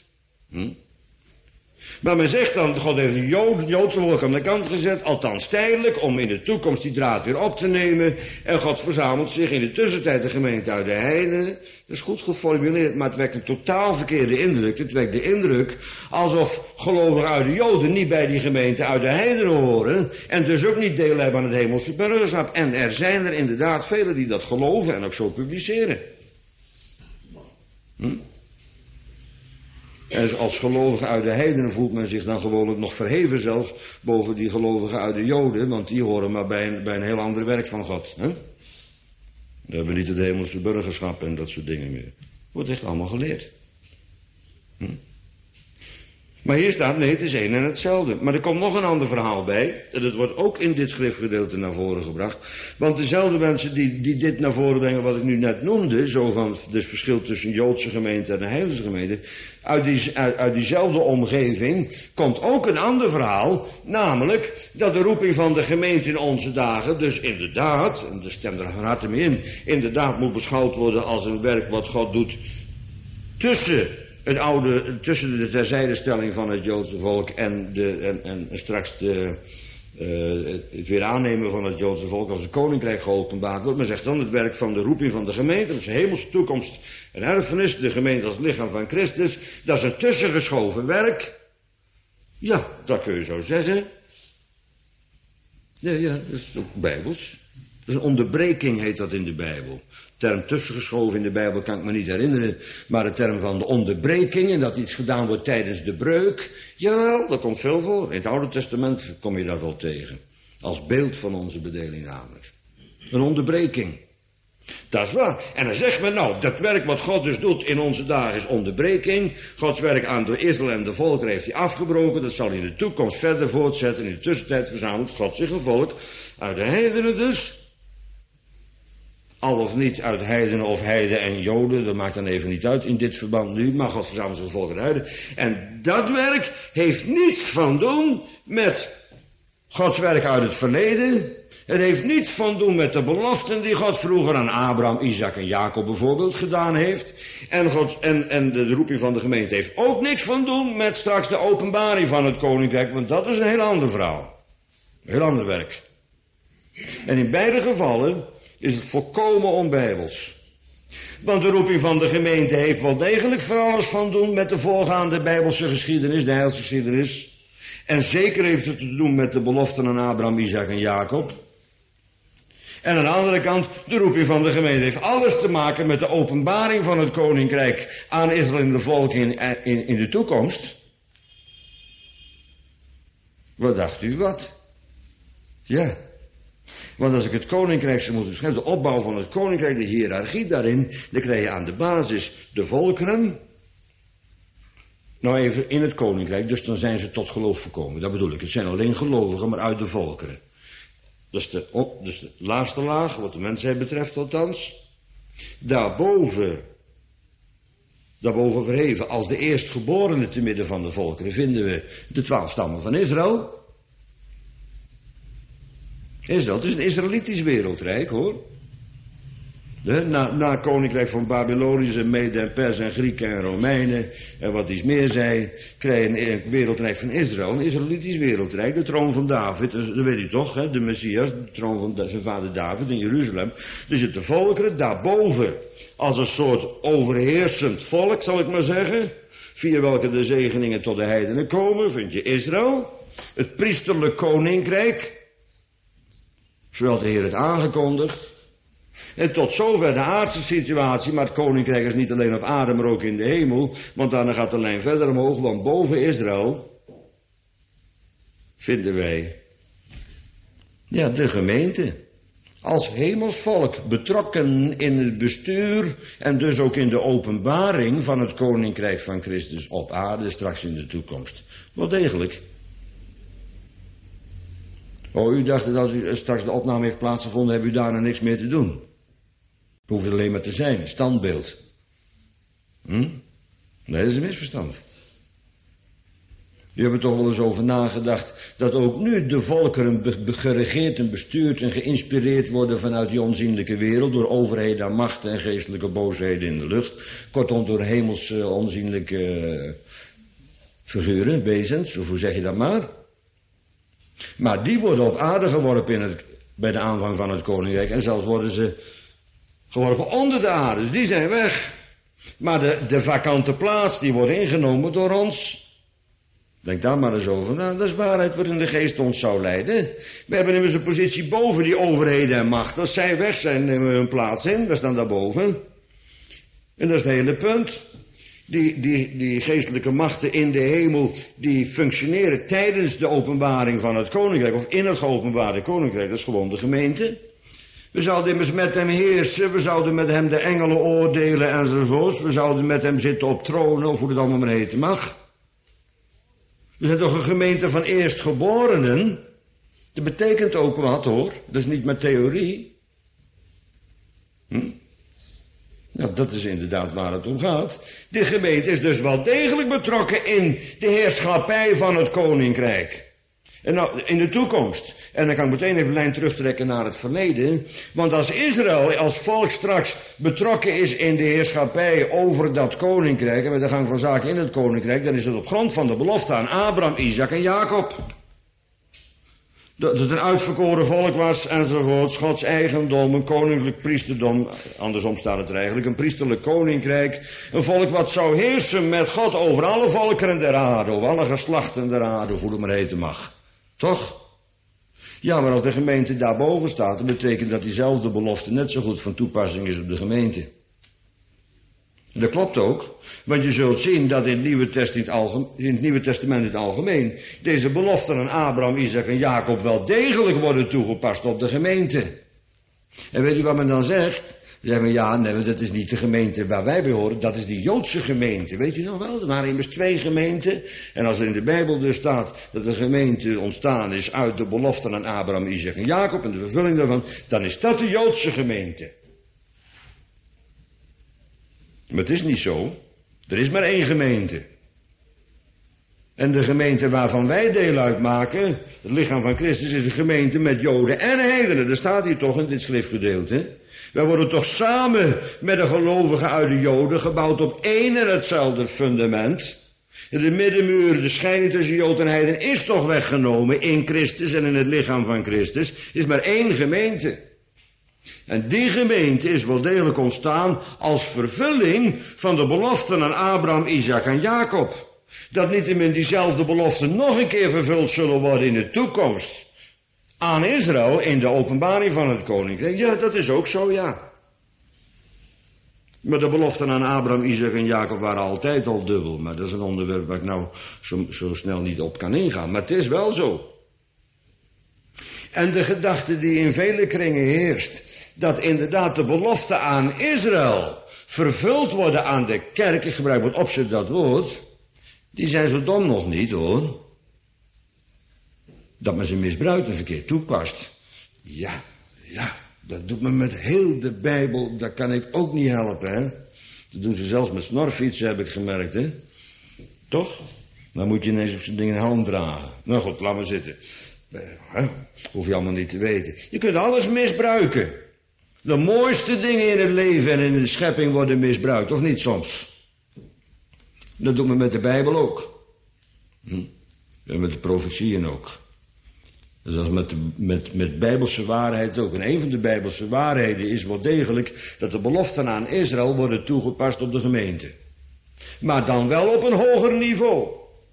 Maar men zegt dan, God heeft een Joodse volk aan de kant gezet, althans tijdelijk, om in de toekomst die draad weer op te nemen. En God verzamelt zich in de tussentijd de gemeente uit de heidenen. Dat is goed geformuleerd, maar het wekt een totaal verkeerde indruk. Het wekt de indruk alsof gelovigen uit de Joden niet bij die gemeente uit de heidenen horen. En dus ook niet deel hebben aan het hemelse burgerschap. En er zijn er inderdaad velen die dat geloven en ook zo publiceren. En als gelovige uit de heidenen voelt men zich dan gewoonlijk nog verheven zelfs boven die gelovigen uit de Joden, want die horen maar bij een heel ander werk van God. Hè? We hebben niet het hemelse burgerschap en dat soort dingen meer. Wordt echt allemaal geleerd. Maar hier staat, nee, het is één en hetzelfde. Maar er komt nog een ander verhaal bij. En dat wordt ook in dit schriftgedeelte naar voren gebracht. Want dezelfde mensen die dit naar voren brengen wat ik nu net noemde, zo van het verschil tussen Joodse gemeente en een heidense gemeente, uit diezelfde omgeving komt ook een ander verhaal. Namelijk dat de roeping van de gemeente in onze dagen dus inderdaad, en de stem er van harte mee in, inderdaad moet beschouwd worden als een werk wat God doet tussen de terzijdestelling van het Joodse volk en straks het weer aannemen van het Joodse volk als het koninkrijk geopenbaard wordt. Men zegt dan het werk van de roeping van de gemeente, dat is hemelse toekomst en erfenis, de gemeente als lichaam van Christus, dat is een tussengeschoven werk. Ja, dat kun je zo zeggen. Ja, dat is ook Bijbels. Dat is een onderbreking, heet dat in de Bijbel. term tussengeschoven in de Bijbel kan ik me niet herinneren. Maar de term van de onderbreking en dat iets gedaan wordt tijdens de breuk. Jawel, dat komt veel voor. In het Oude Testament kom je dat wel tegen. Als beeld van onze bedeling namelijk. Een onderbreking. Dat is waar. En dan zegt men nou, dat werk wat God dus doet in onze dagen is onderbreking. Gods werk aan de Israël en de volkeren heeft hij afgebroken. Dat zal hij in de toekomst verder voortzetten. In de tussentijd verzamelt God zich een volk. Uit de heidenen dus. Al of niet uit heidenen of heiden en joden. Dat maakt dan even niet uit in dit verband nu. Maar God verzamelt zich een volk uit de heidenen. En dat werk heeft niets van doen met Gods werk uit het verleden. Het heeft niets van doen met de beloften die God vroeger aan Abraham, Isaac en Jacob bijvoorbeeld gedaan heeft. En de roeping van de gemeente heeft ook niks van doen met straks de openbaring van het koninkrijk. Want dat is een heel ander verhaal. Een heel ander werk. En in beide gevallen is het volkomen onbijbels. Want de roeping van de gemeente heeft wel degelijk voor alles van doen met de voorgaande bijbelse geschiedenis, de heilsgeschiedenis. En zeker heeft het te doen met de beloften aan Abraham, Isaac en Jacob. En aan de andere kant, de roeping van de gemeente heeft alles te maken met de openbaring van het koninkrijk aan Israël en de volk in de toekomst. Wat dacht u wat? Ja. Want als ik het koninkrijk zou moeten beschrijven, de opbouw van het koninkrijk, de hiërarchie daarin, dan krijg je aan de basis de volkeren. Nou even in het koninkrijk, dus dan zijn ze tot geloof gekomen. Dat bedoel ik, het zijn alleen gelovigen, maar uit de volkeren. Dus de laagste laag, wat de mensheid betreft althans. Daarboven verheven, als de eerstgeborene te midden van de volkeren, vinden we de 12 stammen van Israël. Israël, het is een Israëlitisch wereldrijk, hoor. Na koninkrijk van Babylonische, Mede en Pers en Grieken en Romeinen en wat iets meer zei, krijg je een wereldrijk van Israël, een Israëlitisch wereldrijk, de troon van David, dat weet u toch, hè, de Messias, de troon van zijn vader David in Jeruzalem. Dus het de volkeren daarboven, als een soort overheersend volk, zal ik maar zeggen, via welke de zegeningen tot de heidenen komen, vind je Israël, het priesterlijk koninkrijk, zoals de Heer het aangekondigd. En tot zover de aardse situatie, maar het koninkrijk is niet alleen op aarde, maar ook in de hemel. Want daarna gaat de lijn verder omhoog, want boven Israël vinden wij, ja, de gemeente. Als hemelsvolk betrokken in het bestuur en dus ook in de openbaring van het koninkrijk van Christus op aarde straks in de toekomst. Wel degelijk. Oh, u dacht dat als u straks de opname heeft plaatsgevonden, hebben u daarna niks meer te doen. Hoeft het alleen maar te zijn, standbeeld. Nee, dat is een misverstand. U hebt er toch wel eens over nagedacht dat ook nu de volkeren geregeerd en bestuurd en geïnspireerd worden vanuit die onzienlijke wereld, door overheden aan machten en geestelijke boosheden in de lucht. Kortom, door hemelse onzienlijke figuren, wezens, of hoe zeg je dat maar? Maar die worden op aarde geworpen bij de aanvang van het koninkrijk. En zelfs worden ze geworpen onder de aarde. Dus die zijn weg. Maar de vakante plaats, die wordt ingenomen door ons. Denk daar maar eens over. Nou, dat is waarheid waarin de geest ons zou leiden. We hebben immers een positie boven die overheden en machten. Als zij weg zijn, nemen we hun plaats in. We staan daarboven. En dat is het hele punt. Die geestelijke machten in de hemel, die functioneren tijdens de openbaring van het koninkrijk, of in het geopenbaarde koninkrijk, dat is gewoon de gemeente. We zouden immers met hem heersen, we zouden met hem de engelen oordelen enzovoorts, we zouden met hem zitten op tronen, of hoe het allemaal maar heten mag. We zijn toch een gemeente van eerstgeborenen? Dat betekent ook wat, hoor. Dat is niet maar theorie. Nou, dat is inderdaad waar het om gaat. De gemeente is dus wel degelijk betrokken in de heerschappij van het koninkrijk. En nou, in de toekomst. En dan kan ik meteen even een lijn terugtrekken naar het verleden. Want als Israël als volk straks betrokken is in de heerschappij over dat koninkrijk, en met de gang van zaken in het koninkrijk, dan is het op grond van de belofte aan Abraham, Isaac en Jacob. Dat het een uitverkoren volk was enzovoorts, Gods eigendom, een koninklijk priesterdom, andersom staat het er eigenlijk, een priesterlijk koninkrijk, een volk wat zou heersen met God over alle volkeren der aarde, over alle geslachten der aarde, hoe het maar heten mag. Toch? Ja, maar als de gemeente daarboven staat, dan betekent dat diezelfde belofte net zo goed van toepassing is op de gemeente. Dat klopt ook, want je zult zien dat in het Nieuwe Testament in het algemeen deze beloften aan Abraham, Isaac en Jacob wel degelijk worden toegepast op de gemeente. En weet u wat men dan zegt? Dan zeggen we, ja, nee, dat is niet de gemeente waar wij bij horen, dat is die Joodse gemeente. Weet je nog wel, er waren immers 2 gemeenten. En als er in de Bijbel dus staat dat de gemeente ontstaan is uit de beloften aan Abraham, Isaac en Jacob en de vervulling daarvan, dan is dat de Joodse gemeente. Maar het is niet zo. Er is maar 1 gemeente. En de gemeente waarvan wij deel uitmaken, het lichaam van Christus, is een gemeente met Joden en heidenen. Dat staat hier toch in dit schriftgedeelte. Wij worden toch samen met de gelovigen uit de Joden gebouwd op één en hetzelfde fundament. De middenmuur, de scheiding tussen Jood en heiden, is toch weggenomen in Christus en in het lichaam van Christus. Is maar 1 gemeente. En die gemeente is wel degelijk ontstaan als vervulling van de beloften aan Abraham, Isaac en Jacob. Dat niettemin diezelfde beloften nog een keer vervuld zullen worden in de toekomst. Aan Israël in de openbaring van het koninkrijk. Ja, dat is ook zo, ja. Maar de beloften aan Abraham, Isaac en Jacob waren altijd al dubbel. Maar dat is een onderwerp waar ik nou zo snel niet op kan ingaan. Maar het is wel zo. En de gedachte die in vele kringen heerst, dat inderdaad de beloften aan Israël vervuld worden aan de kerk, ik gebruik met opzet dat woord, die zijn zo dom nog niet, hoor. Dat men ze misbruikt en verkeerd toepast. Ja, dat doet men met heel de Bijbel, dat kan ik ook niet helpen, hè. Dat doen ze zelfs met snorfietsen, heb ik gemerkt, hè. Toch? Dan moet je ineens op zo'n ding een helm dragen. Nou goed, laat maar zitten. Hoef je allemaal niet te weten. Je kunt alles misbruiken. De mooiste dingen in het leven en in de schepping worden misbruikt, of niet soms? Dat doet men met de Bijbel ook. En met de profetieën ook. Dus dat is met Bijbelse waarheid ook. En een van de Bijbelse waarheden is wel degelijk dat de beloften aan Israël worden toegepast op de gemeente. Maar dan wel op een hoger niveau.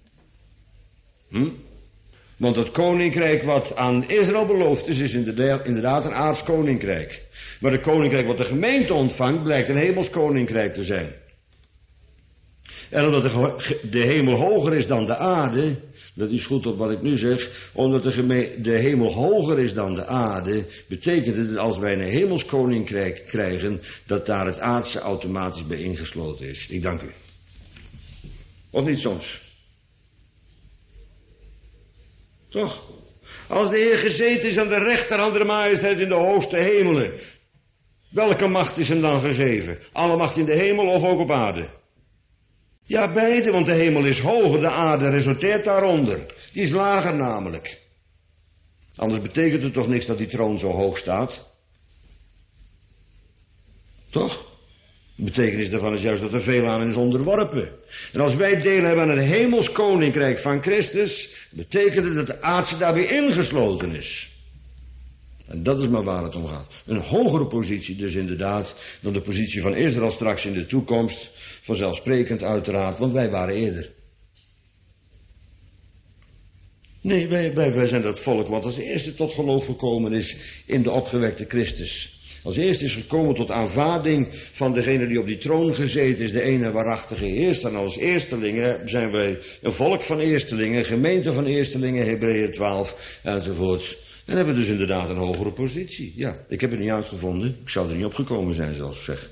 Want het koninkrijk wat aan Israël beloofd is inderdaad een aards koninkrijk. Maar het koninkrijk wat de gemeente ontvangt, blijkt een hemels koninkrijk te zijn. En omdat de hemel hoger is dan de aarde, dat is goed op wat ik nu zeg, omdat de hemel hoger is dan de aarde, betekent het dat als wij een hemels koninkrijk krijgen, dat daar het aardse automatisch bij ingesloten is. Ik dank u. Of niet soms? Toch? Als de Heer gezeten is aan de rechterhand der majesteit in de hoogste hemelen, welke macht is hem dan gegeven? Alle macht in de hemel of ook op aarde? Ja, beide, want de hemel is hoger, de aarde resulteert daaronder. Die is lager namelijk. Anders betekent het toch niks dat die troon zo hoog staat? Toch? De betekenis daarvan is juist dat er veel aan is onderworpen. En als wij deel hebben aan het hemels koninkrijk van Christus, betekent het dat de aardse daarbij ingesloten is. En dat is maar waar het om gaat. Een hogere positie dus inderdaad dan de positie van Israël straks in de toekomst. Vanzelfsprekend uiteraard, want wij waren eerder. Nee, wij zijn dat volk wat als eerste tot geloof gekomen is in de opgewekte Christus. Als eerste is gekomen tot aanvaarding van degene die op die troon gezeten is, de ene waarachtige eerste. En als eerstelingen zijn wij een volk van eerstelingen, gemeente van eerstelingen, Hebreeën 12 enzovoorts. En hebben dus inderdaad een hogere positie. Ja, ik heb het niet uitgevonden. Ik zou er niet op gekomen zijn zelfs, zeg.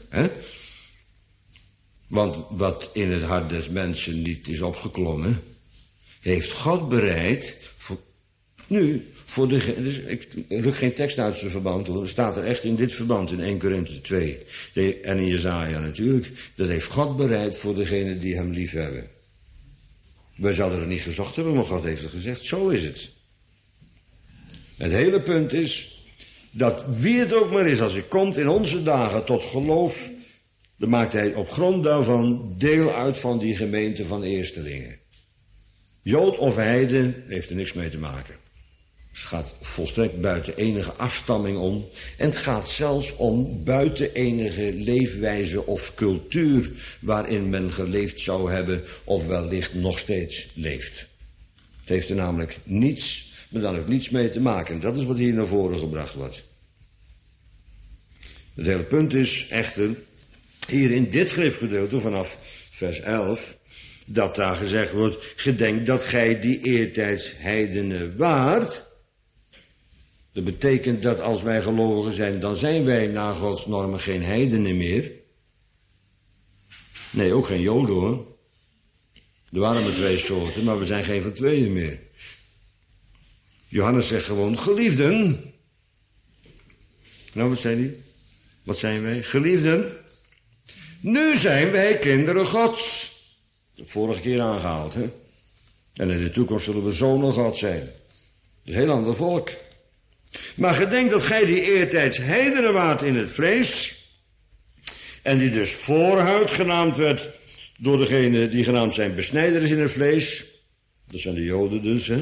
Want wat in het hart des mensen niet is opgeklommen, heeft God bereid voor dus ik ruk geen tekst uit zijn verband hoor. Er staat er echt in dit verband in 1 Korinthe 2 en in Jesaja natuurlijk. Dat heeft God bereid voor degenen die hem lief hebben. Wij zouden het niet gezocht hebben, maar God heeft het gezegd. Zo is het. Het hele punt is dat wie het ook maar is, als hij komt in onze dagen tot geloof, dan maakt hij op grond daarvan deel uit van die gemeente van eerstelingen. Jood of heiden heeft er niks mee te maken. Het gaat volstrekt buiten enige afstamming om. En het gaat zelfs om buiten enige leefwijze of cultuur waarin men geleefd zou hebben of wellicht nog steeds leeft. Het heeft er namelijk niets maar dan ook niets mee te maken. Dat is wat hier naar voren gebracht wordt. Het hele punt is echter, hier in dit schriftgedeelte vanaf vers 11, dat daar gezegd wordt, gedenk dat gij die eertijds heidenen waart. Dat betekent dat als wij gelovigen zijn, dan zijn wij na Gods normen geen heidenen meer. Nee, ook geen Joden hoor. Er waren maar 2 soorten, maar we zijn geen van tweeën meer. Johannes zegt gewoon, geliefden. Nou, wat zei hij? Wat zijn wij? Geliefden. Nu zijn wij kinderen Gods. Dat vorige keer aangehaald, hè? En in de toekomst zullen we zonen Gods zijn. Dat is een heel ander volk. Maar gedenk dat gij die eertijds heidenen waart in het vlees, en die dus voorhuid genaamd werd door degene die genaamd zijn besnijders in het vlees. Dat zijn de Joden dus, hè.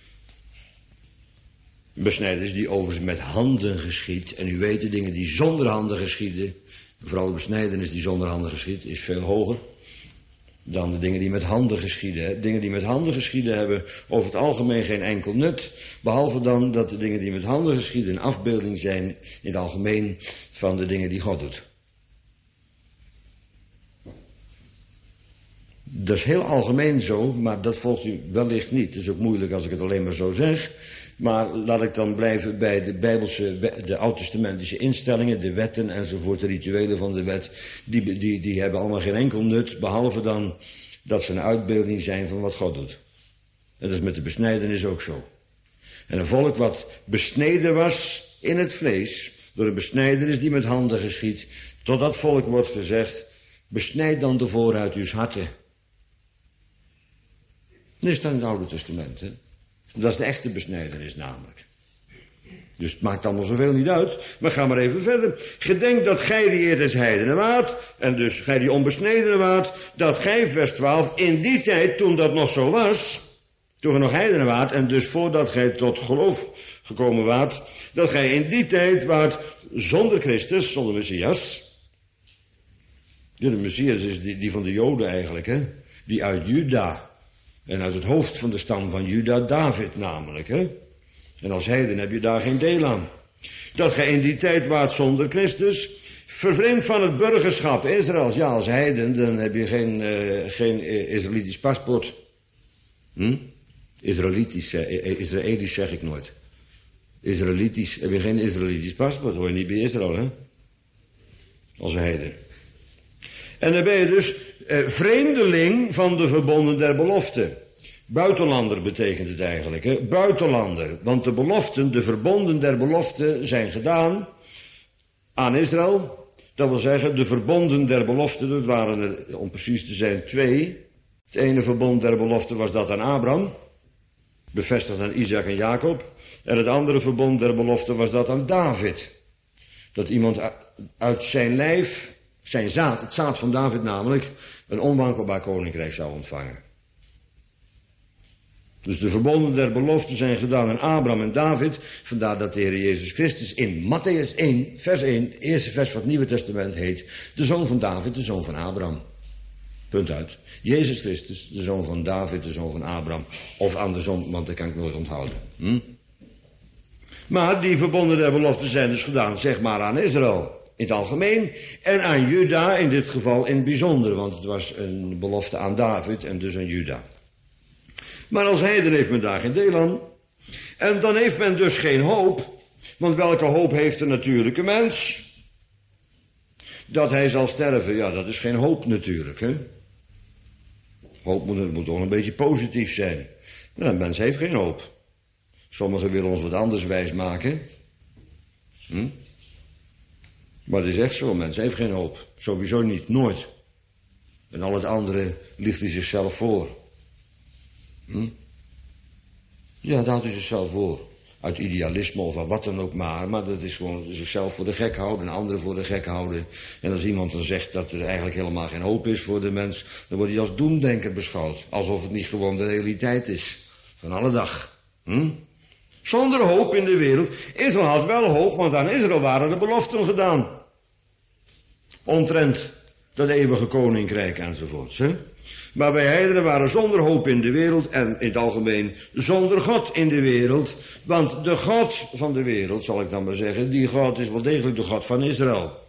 Besnijders die overigens met handen geschied. En u weet de dingen die zonder handen geschieden, vooral de besnijdenis die zonder handen geschied, is veel hoger dan de dingen die met handen geschieden. Hè. Dingen die met handen geschieden hebben over het algemeen geen enkel nut. Behalve dan dat de dingen die met handen geschieden een afbeelding zijn in het algemeen van de dingen die God doet. Dat is heel algemeen zo, maar dat volgt u wellicht niet. Het is ook moeilijk als ik het alleen maar zo zeg. Maar laat ik dan blijven bij de Bijbelse, de oud-testamentische instellingen, de wetten enzovoort, de rituelen van de wet. Die hebben allemaal geen enkel nut, behalve dan dat ze een uitbeelding zijn van wat God doet. En dat is met de besnijdenis ook zo. En een volk wat besneden was in het vlees, door een besnijdenis die met handen geschiet, tot dat volk wordt gezegd, besnijd dan de vooruit uw harten. Dat staat in het Oude Testament, hè. Dat is de echte besnijdenis namelijk. Dus het maakt allemaal zoveel niet uit. Maar ga maar even verder. Gedenk dat gij die eertijds heidenen waart, en dus gij die onbesnedenen waart, dat gij, vers 12, in die tijd, toen dat nog zo was, toen gij nog heidenen waart, en dus voordat gij tot geloof gekomen waart, dat gij in die tijd waart zonder Christus, zonder Messias. Ja, de Messias is die van de Joden eigenlijk, hè. Die uit Juda. En uit het hoofd van de stam van Juda, David namelijk, hè. En als heiden heb je daar geen deel aan. Dat gij in die tijd waart zonder Christus, vervreemd van het burgerschap Israëls. Ja, als heiden, dan heb je geen Israëlitisch paspoort. Israëlisch zeg ik nooit. Israëlitisch, heb je geen Israëlitisch paspoort, hoor je niet bij Israël, hè. Als heiden. En dan ben je dus vreemdeling van de verbonden der belofte. Buitenlander betekent het eigenlijk, hè? Buitenlander. Want de beloften, de verbonden der belofte zijn gedaan aan Israël. Dat wil zeggen, de verbonden der belofte, dat waren er, om precies te zijn, 2. Het ene verbond der belofte was dat aan Abraham, bevestigd aan Isaac en Jacob. En het andere verbond der belofte was dat aan David. Dat iemand uit zijn lijf, zijn zaad, het zaad van David namelijk, een onwankelbaar koninkrijk zou ontvangen. Dus de verbonden der belofte zijn gedaan aan Abraham en David. Vandaar dat de Heer Jezus Christus in Mattheüs 1, vers 1, eerste vers van het Nieuwe Testament heet, de zoon van David, de zoon van Abraham. Punt uit. Jezus Christus, de zoon van David, de zoon van Abraham. Of andersom, want dat kan ik nooit onthouden. Maar die verbonden der belofte zijn dus gedaan, zeg maar, aan Israël in het algemeen. En aan Juda in dit geval in het bijzonder. Want het was een belofte aan David en dus aan Juda. Maar als heiden heeft men daar geen deel aan. En dan heeft men dus geen hoop. Want welke hoop heeft de natuurlijke mens? Dat hij zal sterven, ja, dat is geen hoop natuurlijk, hè. Hoop moet toch een beetje positief zijn. Nou, een mens heeft geen hoop. Sommigen willen ons wat anders wijsmaken. Maar het is echt zo, een mens heeft geen hoop. Sowieso niet, nooit. En al het andere ligt hij zichzelf voor. Ja, dat houdt hij zichzelf voor. Uit idealisme of wat dan ook maar dat is gewoon zichzelf voor de gek houden en anderen voor de gek houden. En als iemand dan zegt dat er eigenlijk helemaal geen hoop is voor de mens, dan wordt hij als doemdenker beschouwd. Alsof het niet gewoon de realiteit is. Van alle dag. Zonder hoop in de wereld. Israël had wel hoop, want aan Israël waren de beloften gedaan. Omtrent dat eeuwige koninkrijk enzovoorts. Hè? Maar wij heidenen waren zonder hoop in de wereld en in het algemeen zonder God in de wereld. Want de God van de wereld, zal ik dan maar zeggen, die God is wel degelijk de God van Israël.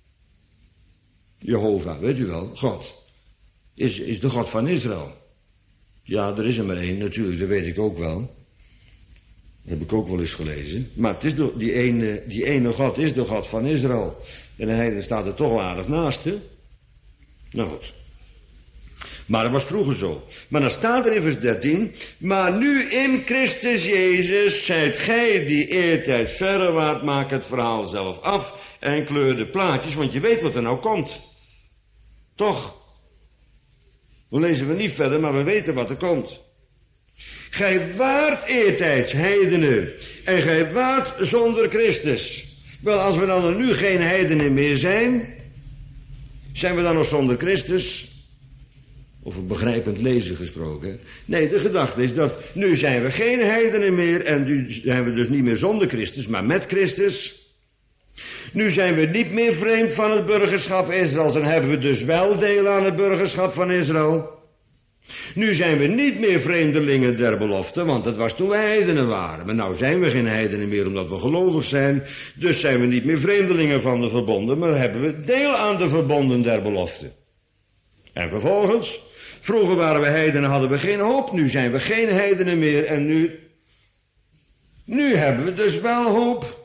Jehovah, weet u wel, God is de God van Israël. Ja, er is er maar één natuurlijk, dat weet ik ook wel. Dat heb ik ook wel eens gelezen. Maar het is die ene God is de God van Israël. En de heiden staat er toch wel aardig naast, hè? Nou goed. Maar dat was vroeger zo. Maar dan staat er in vers 13... Maar nu in Christus Jezus zijt gij die eertijds verre waart, maak het verhaal zelf af en kleur de plaatjes, want je weet wat er nou komt. Toch? Dan lezen we niet verder, maar we weten wat er komt. Gij waart eertijds heidenen en gij waart zonder Christus. Wel, als we dan nu geen heidenen meer zijn we dan nog zonder Christus? Over begrijpend lezen gesproken. Nee, de gedachte is dat nu zijn we geen heidenen meer en nu zijn we dus niet meer zonder Christus, maar met Christus. Nu zijn we niet meer vreemd van het burgerschap Israëls en hebben we dus wel deel aan het burgerschap van Israël. Nu zijn we niet meer vreemdelingen der belofte, want dat was toen we heidenen waren. Maar nou zijn we geen heidenen meer omdat we gelovig zijn. Dus zijn we niet meer vreemdelingen van de verbonden, maar hebben we deel aan de verbonden der belofte. En vervolgens, vroeger waren we heidenen, hadden we geen hoop. Nu zijn we geen heidenen meer en nu hebben we dus wel hoop.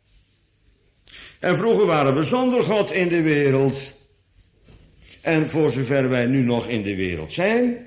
En vroeger waren we zonder God in de wereld. En voor zover wij nu nog in de wereld zijn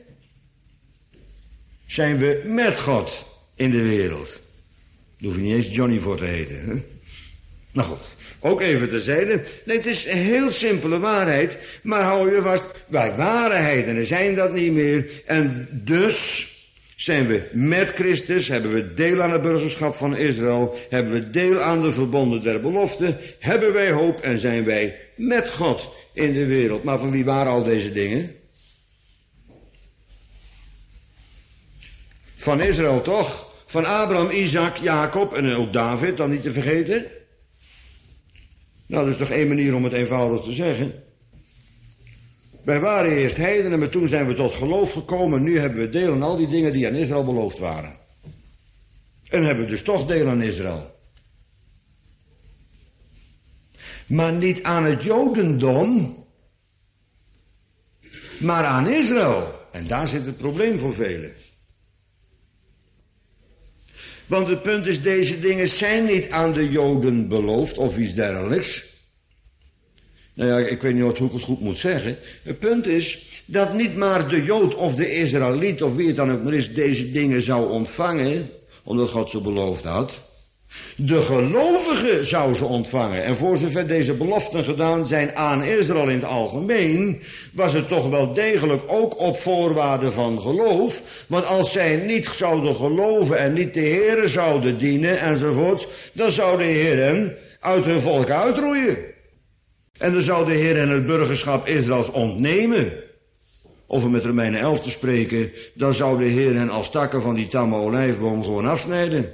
we met God in de wereld. Daar hoef je niet eens Johnny voor te heten. Hè? Nou goed, ook even terzijde. Nee, het is een heel simpele waarheid. Maar hou je vast, wij waren heidenen, zijn dat niet meer. En dus zijn we met Christus, hebben we deel aan het burgerschap van Israël, hebben we deel aan de verbonden der belofte, hebben wij hoop en zijn wij met God in de wereld. Maar van wie waren al deze dingen? Van Israël toch? Van Abraham, Isaac, Jacob en ook David, dan niet te vergeten. Nou, dat is toch één manier om het eenvoudig te zeggen. Wij waren eerst heidenen, maar toen zijn we tot geloof gekomen. Nu hebben we deel aan al die dingen die aan Israël beloofd waren. En hebben we dus toch deel aan Israël. Maar niet aan het Jodendom, maar aan Israël. En daar zit het probleem voor velen. Want het punt is, deze dingen zijn niet aan de Joden beloofd of iets dergelijks. Nou ja, ik weet niet hoe ik het goed moet zeggen. Het punt is dat niet maar de Jood of de Israëliet of wie het dan ook maar is deze dingen zou ontvangen, omdat God ze beloofd had. De gelovige zou ze ontvangen. En voor zover deze beloften gedaan zijn aan Israël in het algemeen, was het toch wel degelijk ook op voorwaarde van geloof. Want als zij niet zouden geloven en niet de Heere zouden dienen enzovoorts, dan zou de Heer hen uit hun volk uitroeien. En dan zou de Heer hen het burgerschap Israëls ontnemen. Of om met Romeinen 11 te spreken, dan zou de Heer hen als takken van die tamme olijfboom gewoon afsnijden.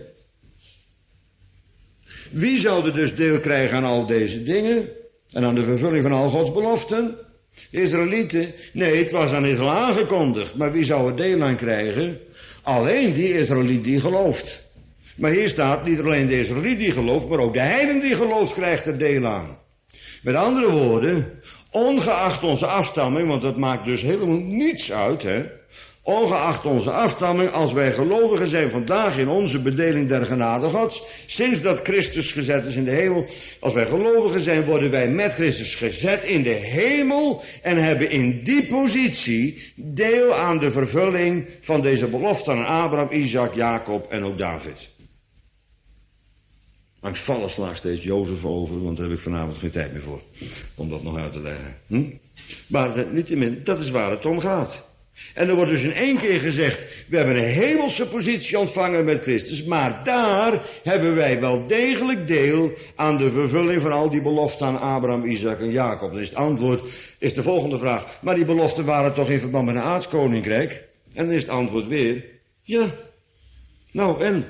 Wie zou er dus deel krijgen aan al deze dingen? En aan de vervulling van al Gods beloften? Israëlieten? Nee, het was aan Israël aangekondigd. Maar wie zou er deel aan krijgen? Alleen die Israëliet die gelooft. Maar hier staat niet alleen de Israëliet die gelooft, maar ook de heiden die gelooft krijgt er deel aan. Met andere woorden, ongeacht onze afstamming, want dat maakt dus helemaal niets uit, hè. Ongeacht onze afstamming, als wij gelovigen zijn vandaag in onze bedeling der genade Gods, sinds dat Christus gezet is in de hemel, als wij gelovigen zijn, worden wij met Christus gezet in de hemel en hebben in die positie deel aan de vervulling van deze belofte aan Abraham, Isaac, Jacob en ook David. Angstvallig slaagt steeds Jozef over, want daar heb ik vanavond geen tijd meer voor om dat nog uit te leggen. Maar niettemin, dat is waar het om gaat. En er wordt dus in één keer gezegd, we hebben een hemelse positie ontvangen met Christus, maar daar hebben wij wel degelijk deel aan de vervulling van al die beloften aan Abraham, Isaac en Jacob. Dus het antwoord is de volgende vraag, maar die beloften waren toch in verband met een aardskoninkrijk? En dan is het antwoord weer, ja. Nou, en?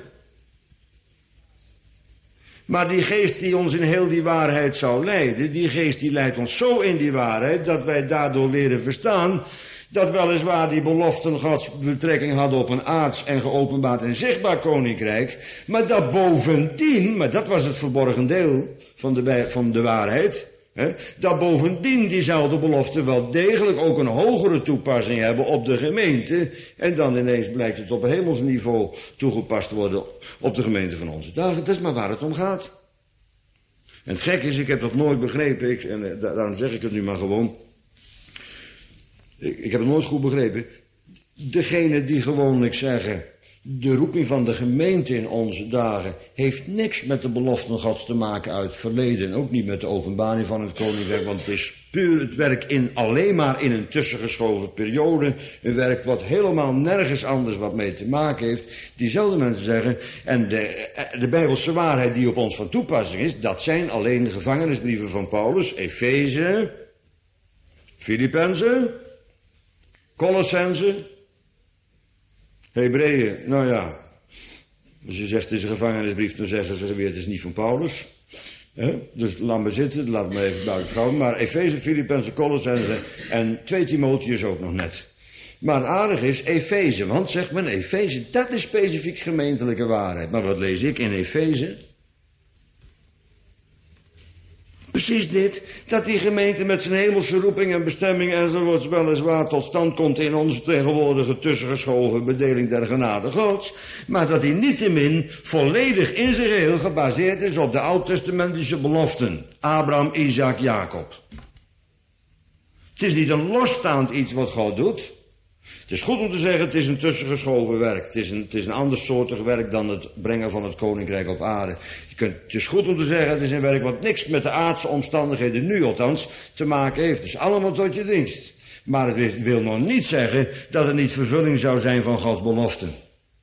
Maar die geest die ons in heel die waarheid zou leiden, die geest die leidt ons zo in die waarheid, dat wij daardoor leren verstaan dat weliswaar die beloften Gods betrekking hadden op een aards en geopenbaard en zichtbaar koninkrijk, maar dat bovendien, maar dat was het verborgen deel van de waarheid, hè, dat bovendien diezelfde beloften wel degelijk ook een hogere toepassing hebben op de gemeente, en dan ineens blijkt het op hemelsniveau toegepast te worden op de gemeente van onze dagen. Dat is maar waar het om gaat. En het gek is, ik heb dat nooit begrepen, en daarom zeg ik het nu maar gewoon. Ik heb het nooit goed begrepen. Degene die gewoonlijk zeggen, de roeping van de gemeente in onze dagen heeft niks met de beloften Gods te maken uit het verleden. En ook niet met de openbaring van het koninkrijk, want het is puur het werk alleen maar in een tussengeschoven periode. Een werk wat helemaal nergens anders wat mee te maken heeft. Diezelfde mensen zeggen, en de Bijbelse waarheid die op ons van toepassing is, dat zijn alleen de gevangenisbrieven van Paulus, Efeze, Filippenzen, Colossenzen, Hebreeën. Nou ja, als je zegt het is een gevangenisbrief, dan zeggen ze weer het is niet van Paulus. Dus laat me zitten, laat me even buiten schouwen. Maar Efeze, Filippenzen, Colossenzen en 2 Timotheus ook nog net. Maar aardig is Efeze, want zegt men Efeze, dat is specifiek gemeentelijke waarheid. Maar wat lees ik in Efeze? Precies dit, dat die gemeente met zijn hemelse roeping en bestemming enzovoorts weliswaar tot stand komt in onze tegenwoordige tussengeschoven bedeling der genade Gods, maar dat die niettemin volledig in zijn geheel gebaseerd is op de oud-testamentische beloften. Abraham, Isaac, Jacob. Het is niet een losstaand iets wat God doet. Het is goed om te zeggen, het is een tussengeschoven werk. Het is een andersoortig werk dan het brengen van het koninkrijk op aarde. Het is goed om te zeggen, het is een werk wat niks met de aardse omstandigheden, nu althans, te maken heeft. Het is allemaal tot je dienst. Maar het wil nog niet zeggen dat het niet vervulling zou zijn van Gods beloften.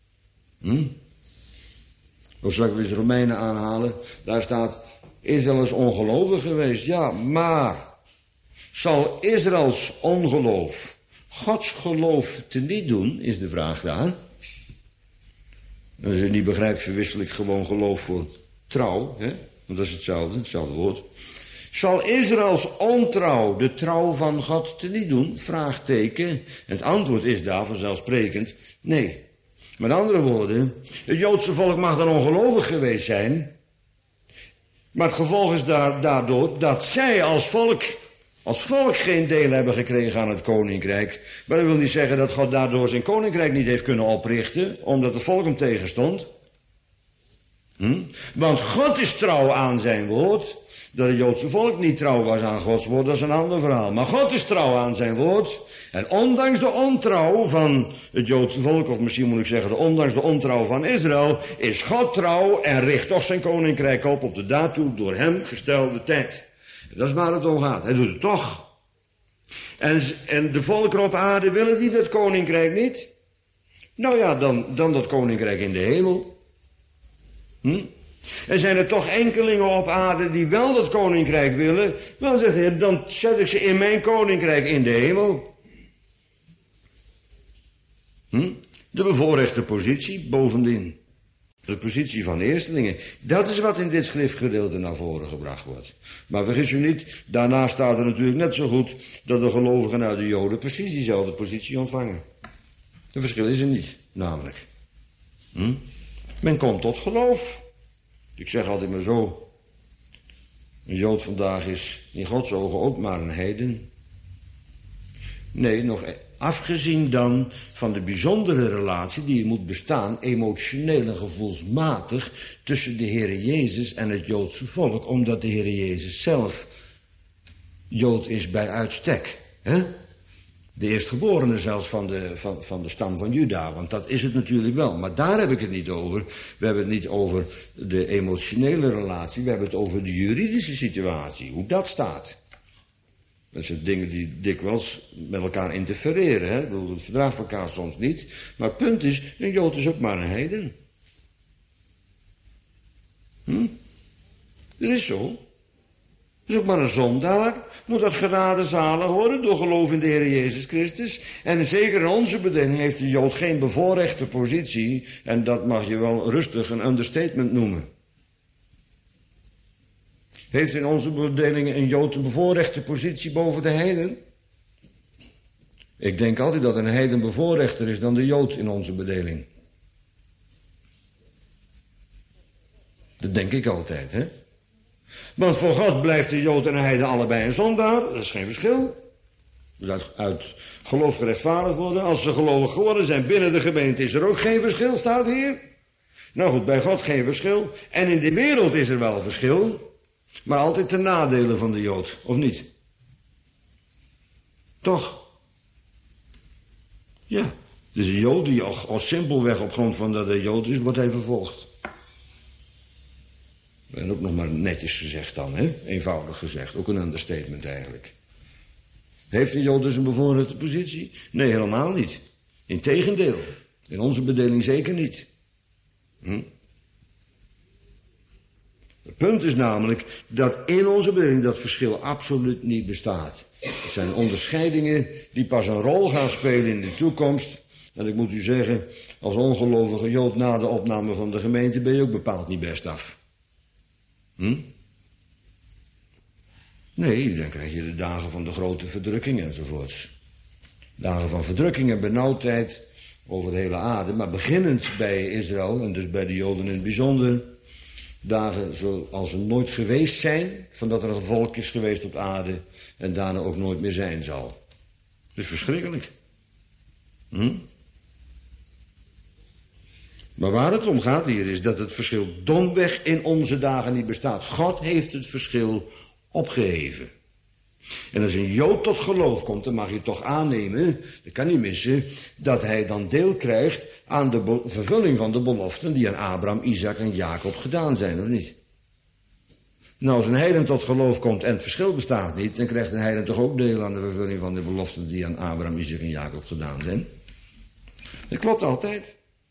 Of zal ik eens Romeinen aanhalen? Daar staat, Israël is ongelovig geweest. Ja, maar zal Israëls ongeloof Gods geloof teniet doen, is de vraag daar. En als je het niet begrijpt, verwissel ik gewoon geloof voor trouw. Hè? Want dat is hetzelfde woord. Zal Israëls ontrouw de trouw van God teniet doen? Vraagteken. En het antwoord is daar vanzelfsprekend nee. Met andere woorden, het Joodse volk mag dan ongelovig geweest zijn. Maar het gevolg is daardoor dat zij als volk geen deel hebben gekregen aan het koninkrijk. Maar dat wil niet zeggen dat God daardoor zijn koninkrijk niet heeft kunnen oprichten, omdat het volk hem tegenstond. Want God is trouw aan zijn woord. Dat het Joodse volk niet trouw was aan Gods woord, dat is een ander verhaal. Maar God is trouw aan zijn woord. En ondanks de ontrouw van het Joodse volk, of misschien moet ik zeggen, ondanks de ontrouw van Israël, is God trouw en richt toch zijn koninkrijk op de daartoe door hem gestelde tijd. Dat is waar het om gaat. Hij doet het toch. En de volkeren op aarde willen die dat koninkrijk niet? Nou ja, dan dat koninkrijk in de hemel. En zijn er toch enkelingen op aarde die wel dat koninkrijk willen? Wel, zegt hij, dan zet ik ze in mijn koninkrijk in de hemel. De bevoorrechte positie bovendien. De positie van eerstelingen. Dat is wat in dit schriftgedeelte naar voren gebracht wordt. Maar vergis u niet, daarna staat er natuurlijk net zo goed dat de gelovigen uit de Joden precies diezelfde positie ontvangen. Het verschil is er niet, namelijk. Men komt tot geloof. Ik zeg altijd maar zo. Een Jood vandaag is in Gods ogen ook maar een heiden. Nee, nog afgezien dan van de bijzondere relatie die moet bestaan, emotioneel en gevoelsmatig, tussen de Heere Jezus en het Joodse volk, omdat de Heere Jezus zelf Jood is bij uitstek. Hè? De eerstgeborene zelfs van de stam van Juda, want dat is het natuurlijk wel. Maar daar heb ik het niet over. We hebben het niet over de emotionele relatie, we hebben het over de juridische situatie, hoe dat staat. Dat zijn dingen die dikwijls met elkaar interfereren. Hè? Het verdraagt elkaar soms niet. Maar het punt is, een Jood is ook maar een heiden. Dat is zo. Dat is ook maar een zondaar. Moet dat genadezalig worden door geloof in de Heer Jezus Christus. En zeker in onze bedeling heeft de Jood geen bevoorrechte positie. En dat mag je wel rustig een understatement noemen. Heeft in onze bedeling een Jood een bevoorrechte positie boven de heiden? Ik denk altijd dat een heiden bevoorrechter is dan de Jood in onze bedeling. Dat denk ik altijd, hè. Want voor God blijft de Jood en de heiden allebei een zondaar. Dat is geen verschil. Dus uit geloof gerechtvaardigd worden. Als ze gelovig geworden zijn binnen de gemeente is er ook geen verschil, staat hier. Nou goed, bij God geen verschil. En in de wereld is er wel verschil. Maar altijd ten nadele van de Jood, of niet? Toch? Ja. Dus een Jood die al simpelweg op grond van dat hij Jood is, wordt hij vervolgd. En ook nog maar netjes gezegd dan, hè? Eenvoudig gezegd. Ook een understatement eigenlijk. Heeft een Jood dus een bevoorrechte positie? Nee, helemaal niet. Integendeel. In onze bedeling zeker niet. Het punt is namelijk dat in onze bedeling dat verschil absoluut niet bestaat. Het zijn onderscheidingen die pas een rol gaan spelen in de toekomst. En ik moet u zeggen, als ongelovige Jood na de opname van de gemeente ben je ook bepaald niet best af. Nee, dan krijg je de dagen van de grote verdrukking enzovoorts. Dagen van verdrukking en benauwdheid over de hele aarde. Maar beginnend bij Israël, en dus bij de Joden in het bijzonder. Dagen zoals er nooit geweest zijn, van dat er een volk is geweest op aarde. En daarna ook nooit meer zijn zal. Dat is verschrikkelijk. Maar waar het om gaat hier is dat het verschil domweg in onze dagen niet bestaat. God heeft het verschil opgeheven. En als een Jood tot geloof komt, dan mag je toch aannemen, dat kan niet missen, dat hij dan deel krijgt aan de vervulling van de beloften die aan Abraham, Isaac en Jacob gedaan zijn, of niet? Nou, als een heiden tot geloof komt en het verschil bestaat niet, dan krijgt een heiden toch ook deel aan de vervulling van de beloften die aan Abraham, Isaac en Jacob gedaan zijn? Dat klopt altijd.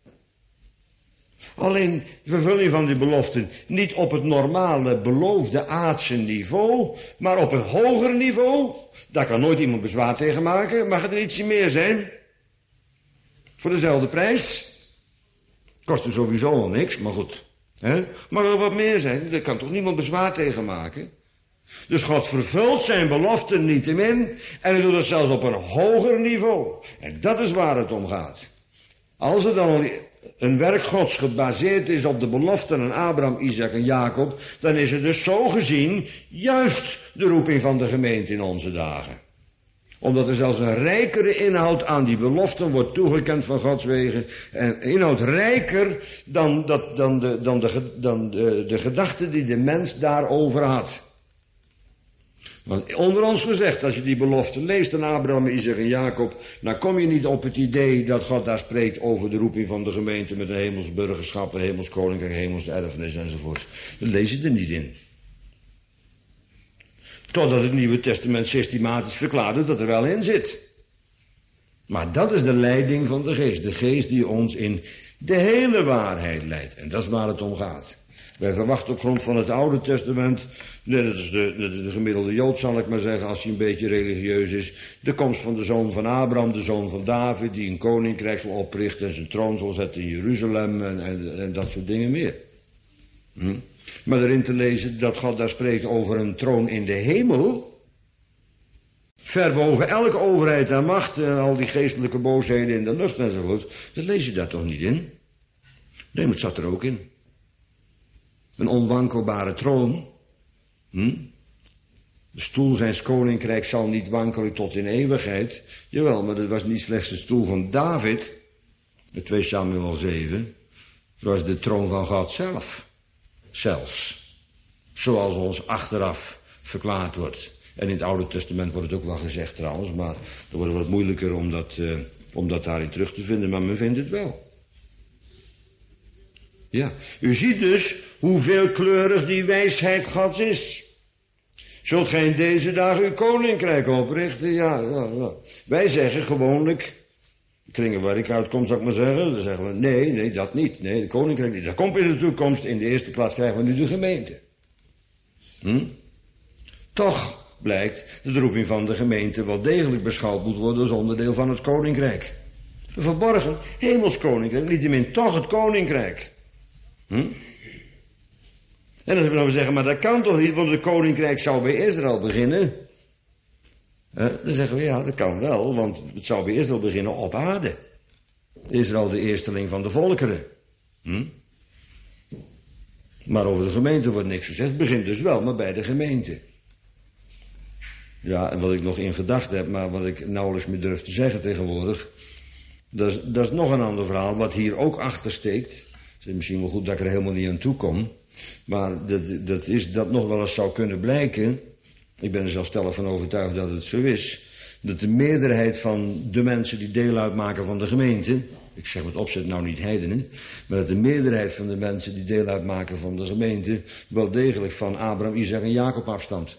Alleen de vervulling van die beloften niet op het normale beloofde aardse niveau, maar op een hoger niveau. Daar kan nooit iemand bezwaar tegen maken. Mag het er ietsje meer zijn? Voor dezelfde prijs? Kost er sowieso al niks, maar goed. Mag er wat meer zijn? Daar kan toch niemand bezwaar tegen maken? Dus God vervult zijn beloften niettemin en hij doet het zelfs op een hoger niveau. En dat is waar het om gaat. Als er dan een werk Gods gebaseerd is op de beloften aan Abraham, Isaac en Jacob, dan is het dus zo gezien juist de roeping van de gemeente in onze dagen. Omdat er zelfs een rijkere inhoud aan die beloften wordt toegekend van Gods wegen. En inhoud rijker dan de gedachte die de mens daarover had. Want onder ons gezegd, als je die belofte leest aan Abraham, Isaac en Jacob, dan kom je niet op het idee dat God daar spreekt over de roeping van de gemeente met een hemels burgerschap, een hemels koninkrijk, een hemels erfenis enzovoorts. Dat lees je er niet in. Totdat het Nieuwe Testament systematisch verklaarde dat er wel in zit. Maar dat is de leiding van de geest. De geest die ons in de hele waarheid leidt. En dat is waar het om gaat. Wij verwachten op grond van het Oude Testament, dat is de gemiddelde Jood zal ik maar zeggen, als hij een beetje religieus is, de komst van de zoon van Abraham, de zoon van David, die een koninkrijk zal oprichten en zijn troon zal zetten in Jeruzalem en dat soort dingen meer. Maar erin te lezen dat God daar spreekt over een troon in de hemel, ver boven elke overheid en macht en al die geestelijke boosheden in de lucht enzovoort, dat lees je daar toch niet in? Nee, maar het zat er ook in. Een onwankelbare troon. De stoel zijns koninkrijk zal niet wankelen tot in eeuwigheid. Jawel, maar dat was niet slechts de stoel van David. De 2 Samuel 7. Dat was de troon van God zelf. Zelfs. Zoals ons achteraf verklaard wordt. En in het Oude Testament wordt het ook wel gezegd trouwens. Maar dan wordt het wat moeilijker om dat daarin terug te vinden. Maar men vindt het wel. Ja, u ziet dus hoe veelkleurig die wijsheid Gods is. Zult gij in deze dagen uw koninkrijk oprichten? Ja. Wij zeggen gewoonlijk, de kringen waar ik uitkom zou ik maar zeggen, dan zeggen we nee, dat niet. Nee, de koninkrijk niet. Dat komt in de toekomst. In de eerste plaats krijgen we nu de gemeente. Toch blijkt dat de roeping van de gemeente wel degelijk beschouwd moet worden als onderdeel van het koninkrijk. Een verborgen hemelskoninkrijk, niettemin toch het koninkrijk. En dan zullen we zeggen, maar dat kan toch niet, want het koninkrijk zou bij Israël beginnen. Dan zeggen we, ja, dat kan wel, want het zou bij Israël beginnen op aarde. Israël de eersteling van de volkeren. Maar over de gemeente wordt niks gezegd. Het begint dus wel, maar bij de gemeente. Ja, en wat ik nog in gedachten heb, maar wat ik nauwelijks meer durf te zeggen tegenwoordig. Dat is nog een ander verhaal, wat hier ook achter steekt. Het is misschien wel goed dat ik er helemaal niet aan toe kom. Maar dat is dat nog wel eens zou kunnen blijken. Ik ben er zelfs stellig van overtuigd dat het zo is. Dat de meerderheid van de mensen die deel uitmaken van de gemeente. Ik zeg met opzet nou niet heidenen. Maar dat de meerderheid van de mensen die deel uitmaken van de gemeente. Wel degelijk van Abraham, Isaac en Jacob afstamt.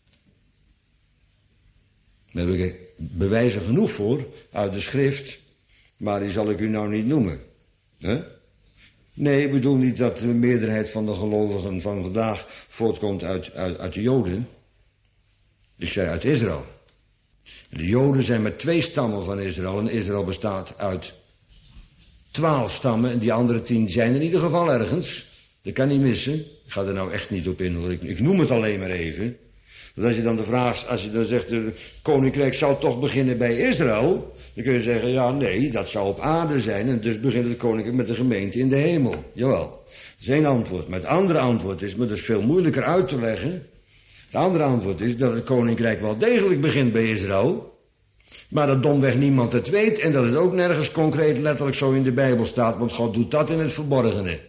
Daar heb ik bewijzen genoeg voor uit de schrift. Maar die zal ik u nou niet noemen. Nee, ik bedoel niet dat de meerderheid van de gelovigen van vandaag voortkomt uit de Joden. Ik zei uit Israël. De Joden zijn met 2 stammen van Israël. En Israël bestaat uit 12 stammen. En die andere 10 zijn in ieder geval ergens. Dat kan niet missen. Ik ga er nou echt niet op in, hoor. Ik noem het alleen maar even. Want als je dan de vraag, als je dan zegt, het koninkrijk zou toch beginnen bij Israël. Dan kun je zeggen, ja, nee, dat zou op aarde zijn. En dus begint het koninkrijk met de gemeente in de hemel. Jawel, dat is één antwoord. Maar het andere antwoord is, maar dat is veel moeilijker uit te leggen. Het andere antwoord is dat het koninkrijk wel degelijk begint bij Israël. Maar dat domweg niemand het weet. En dat het ook nergens concreet letterlijk zo in de Bijbel staat. Want God doet dat in het verborgene.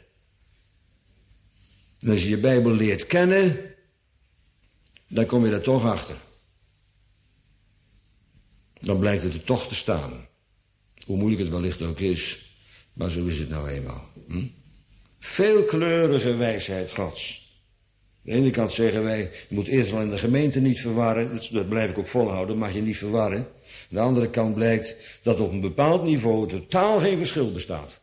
En als je je Bijbel leert kennen, dan kom je er toch achter. Dan blijkt het er toch te staan. Hoe moeilijk het wellicht ook is. Maar zo is het nou eenmaal. Veelkleurige wijsheid Gods. Aan de ene kant zeggen wij, je moet Israël en de gemeente niet verwarren. Dat blijf ik ook volhouden, mag je niet verwarren. Aan de andere kant blijkt dat op een bepaald niveau totaal geen verschil bestaat.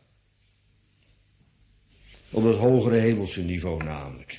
Op het hogere hemelse niveau namelijk.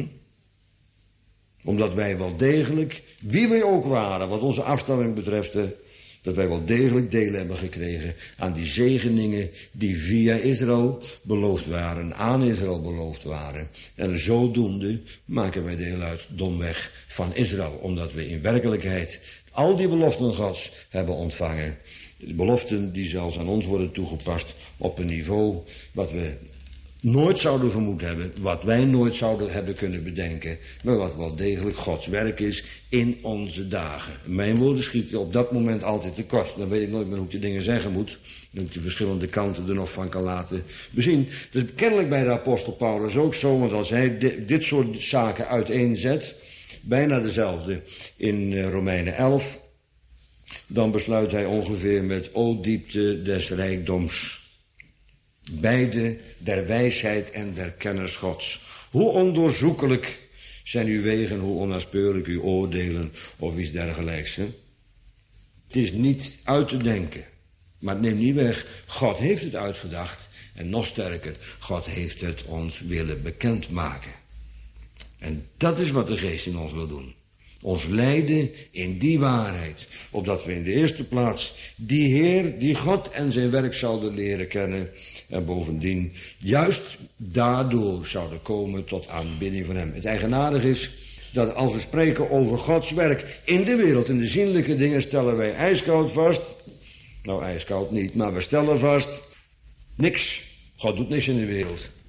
Omdat wij wel degelijk, wie wij ook waren, wat onze afstamming betreft, dat wij wel degelijk deel hebben gekregen aan die zegeningen die via Israël beloofd waren, aan Israël beloofd waren. En zodoende maken wij deel uit domweg van Israël, omdat we in werkelijkheid al die beloften Gods hebben ontvangen. De beloften die zelfs aan ons worden toegepast op een niveau wat we nooit zouden vermoed hebben, wat wij nooit zouden hebben kunnen bedenken, maar wat wel degelijk Gods werk is in onze dagen. Mijn woorden schieten op dat moment altijd tekort. Dan weet ik nooit meer hoe ik de dingen zeggen moet. Dat ik de verschillende kanten er nog van kan laten bezien. Dat is kennelijk bij de apostel Paulus ook zo, want als hij dit soort zaken uiteenzet, bijna dezelfde in Romeinen 11, dan besluit hij ongeveer met o diepte des rijkdoms. Beide der wijsheid en der kennis Gods. Hoe ondoorzoekelijk zijn uw wegen, hoe onnaspeurlijk uw oordelen of iets dergelijks. Hè? Het is niet uit te denken, maar het neemt niet weg. God heeft het uitgedacht en nog sterker, God heeft het ons willen bekendmaken. En dat is wat de Geest in ons wil doen. Ons leiden in die waarheid, opdat we in de eerste plaats die Heer, die God en zijn werk zouden leren kennen. En bovendien juist daardoor zouden komen tot aanbidding van hem. Het eigenaardige is dat als we spreken over Gods werk in de wereld, in de zienlijke dingen, stellen wij ijskoud vast. Nou, ijskoud niet, maar we stellen vast, niks. God doet niks in de wereld.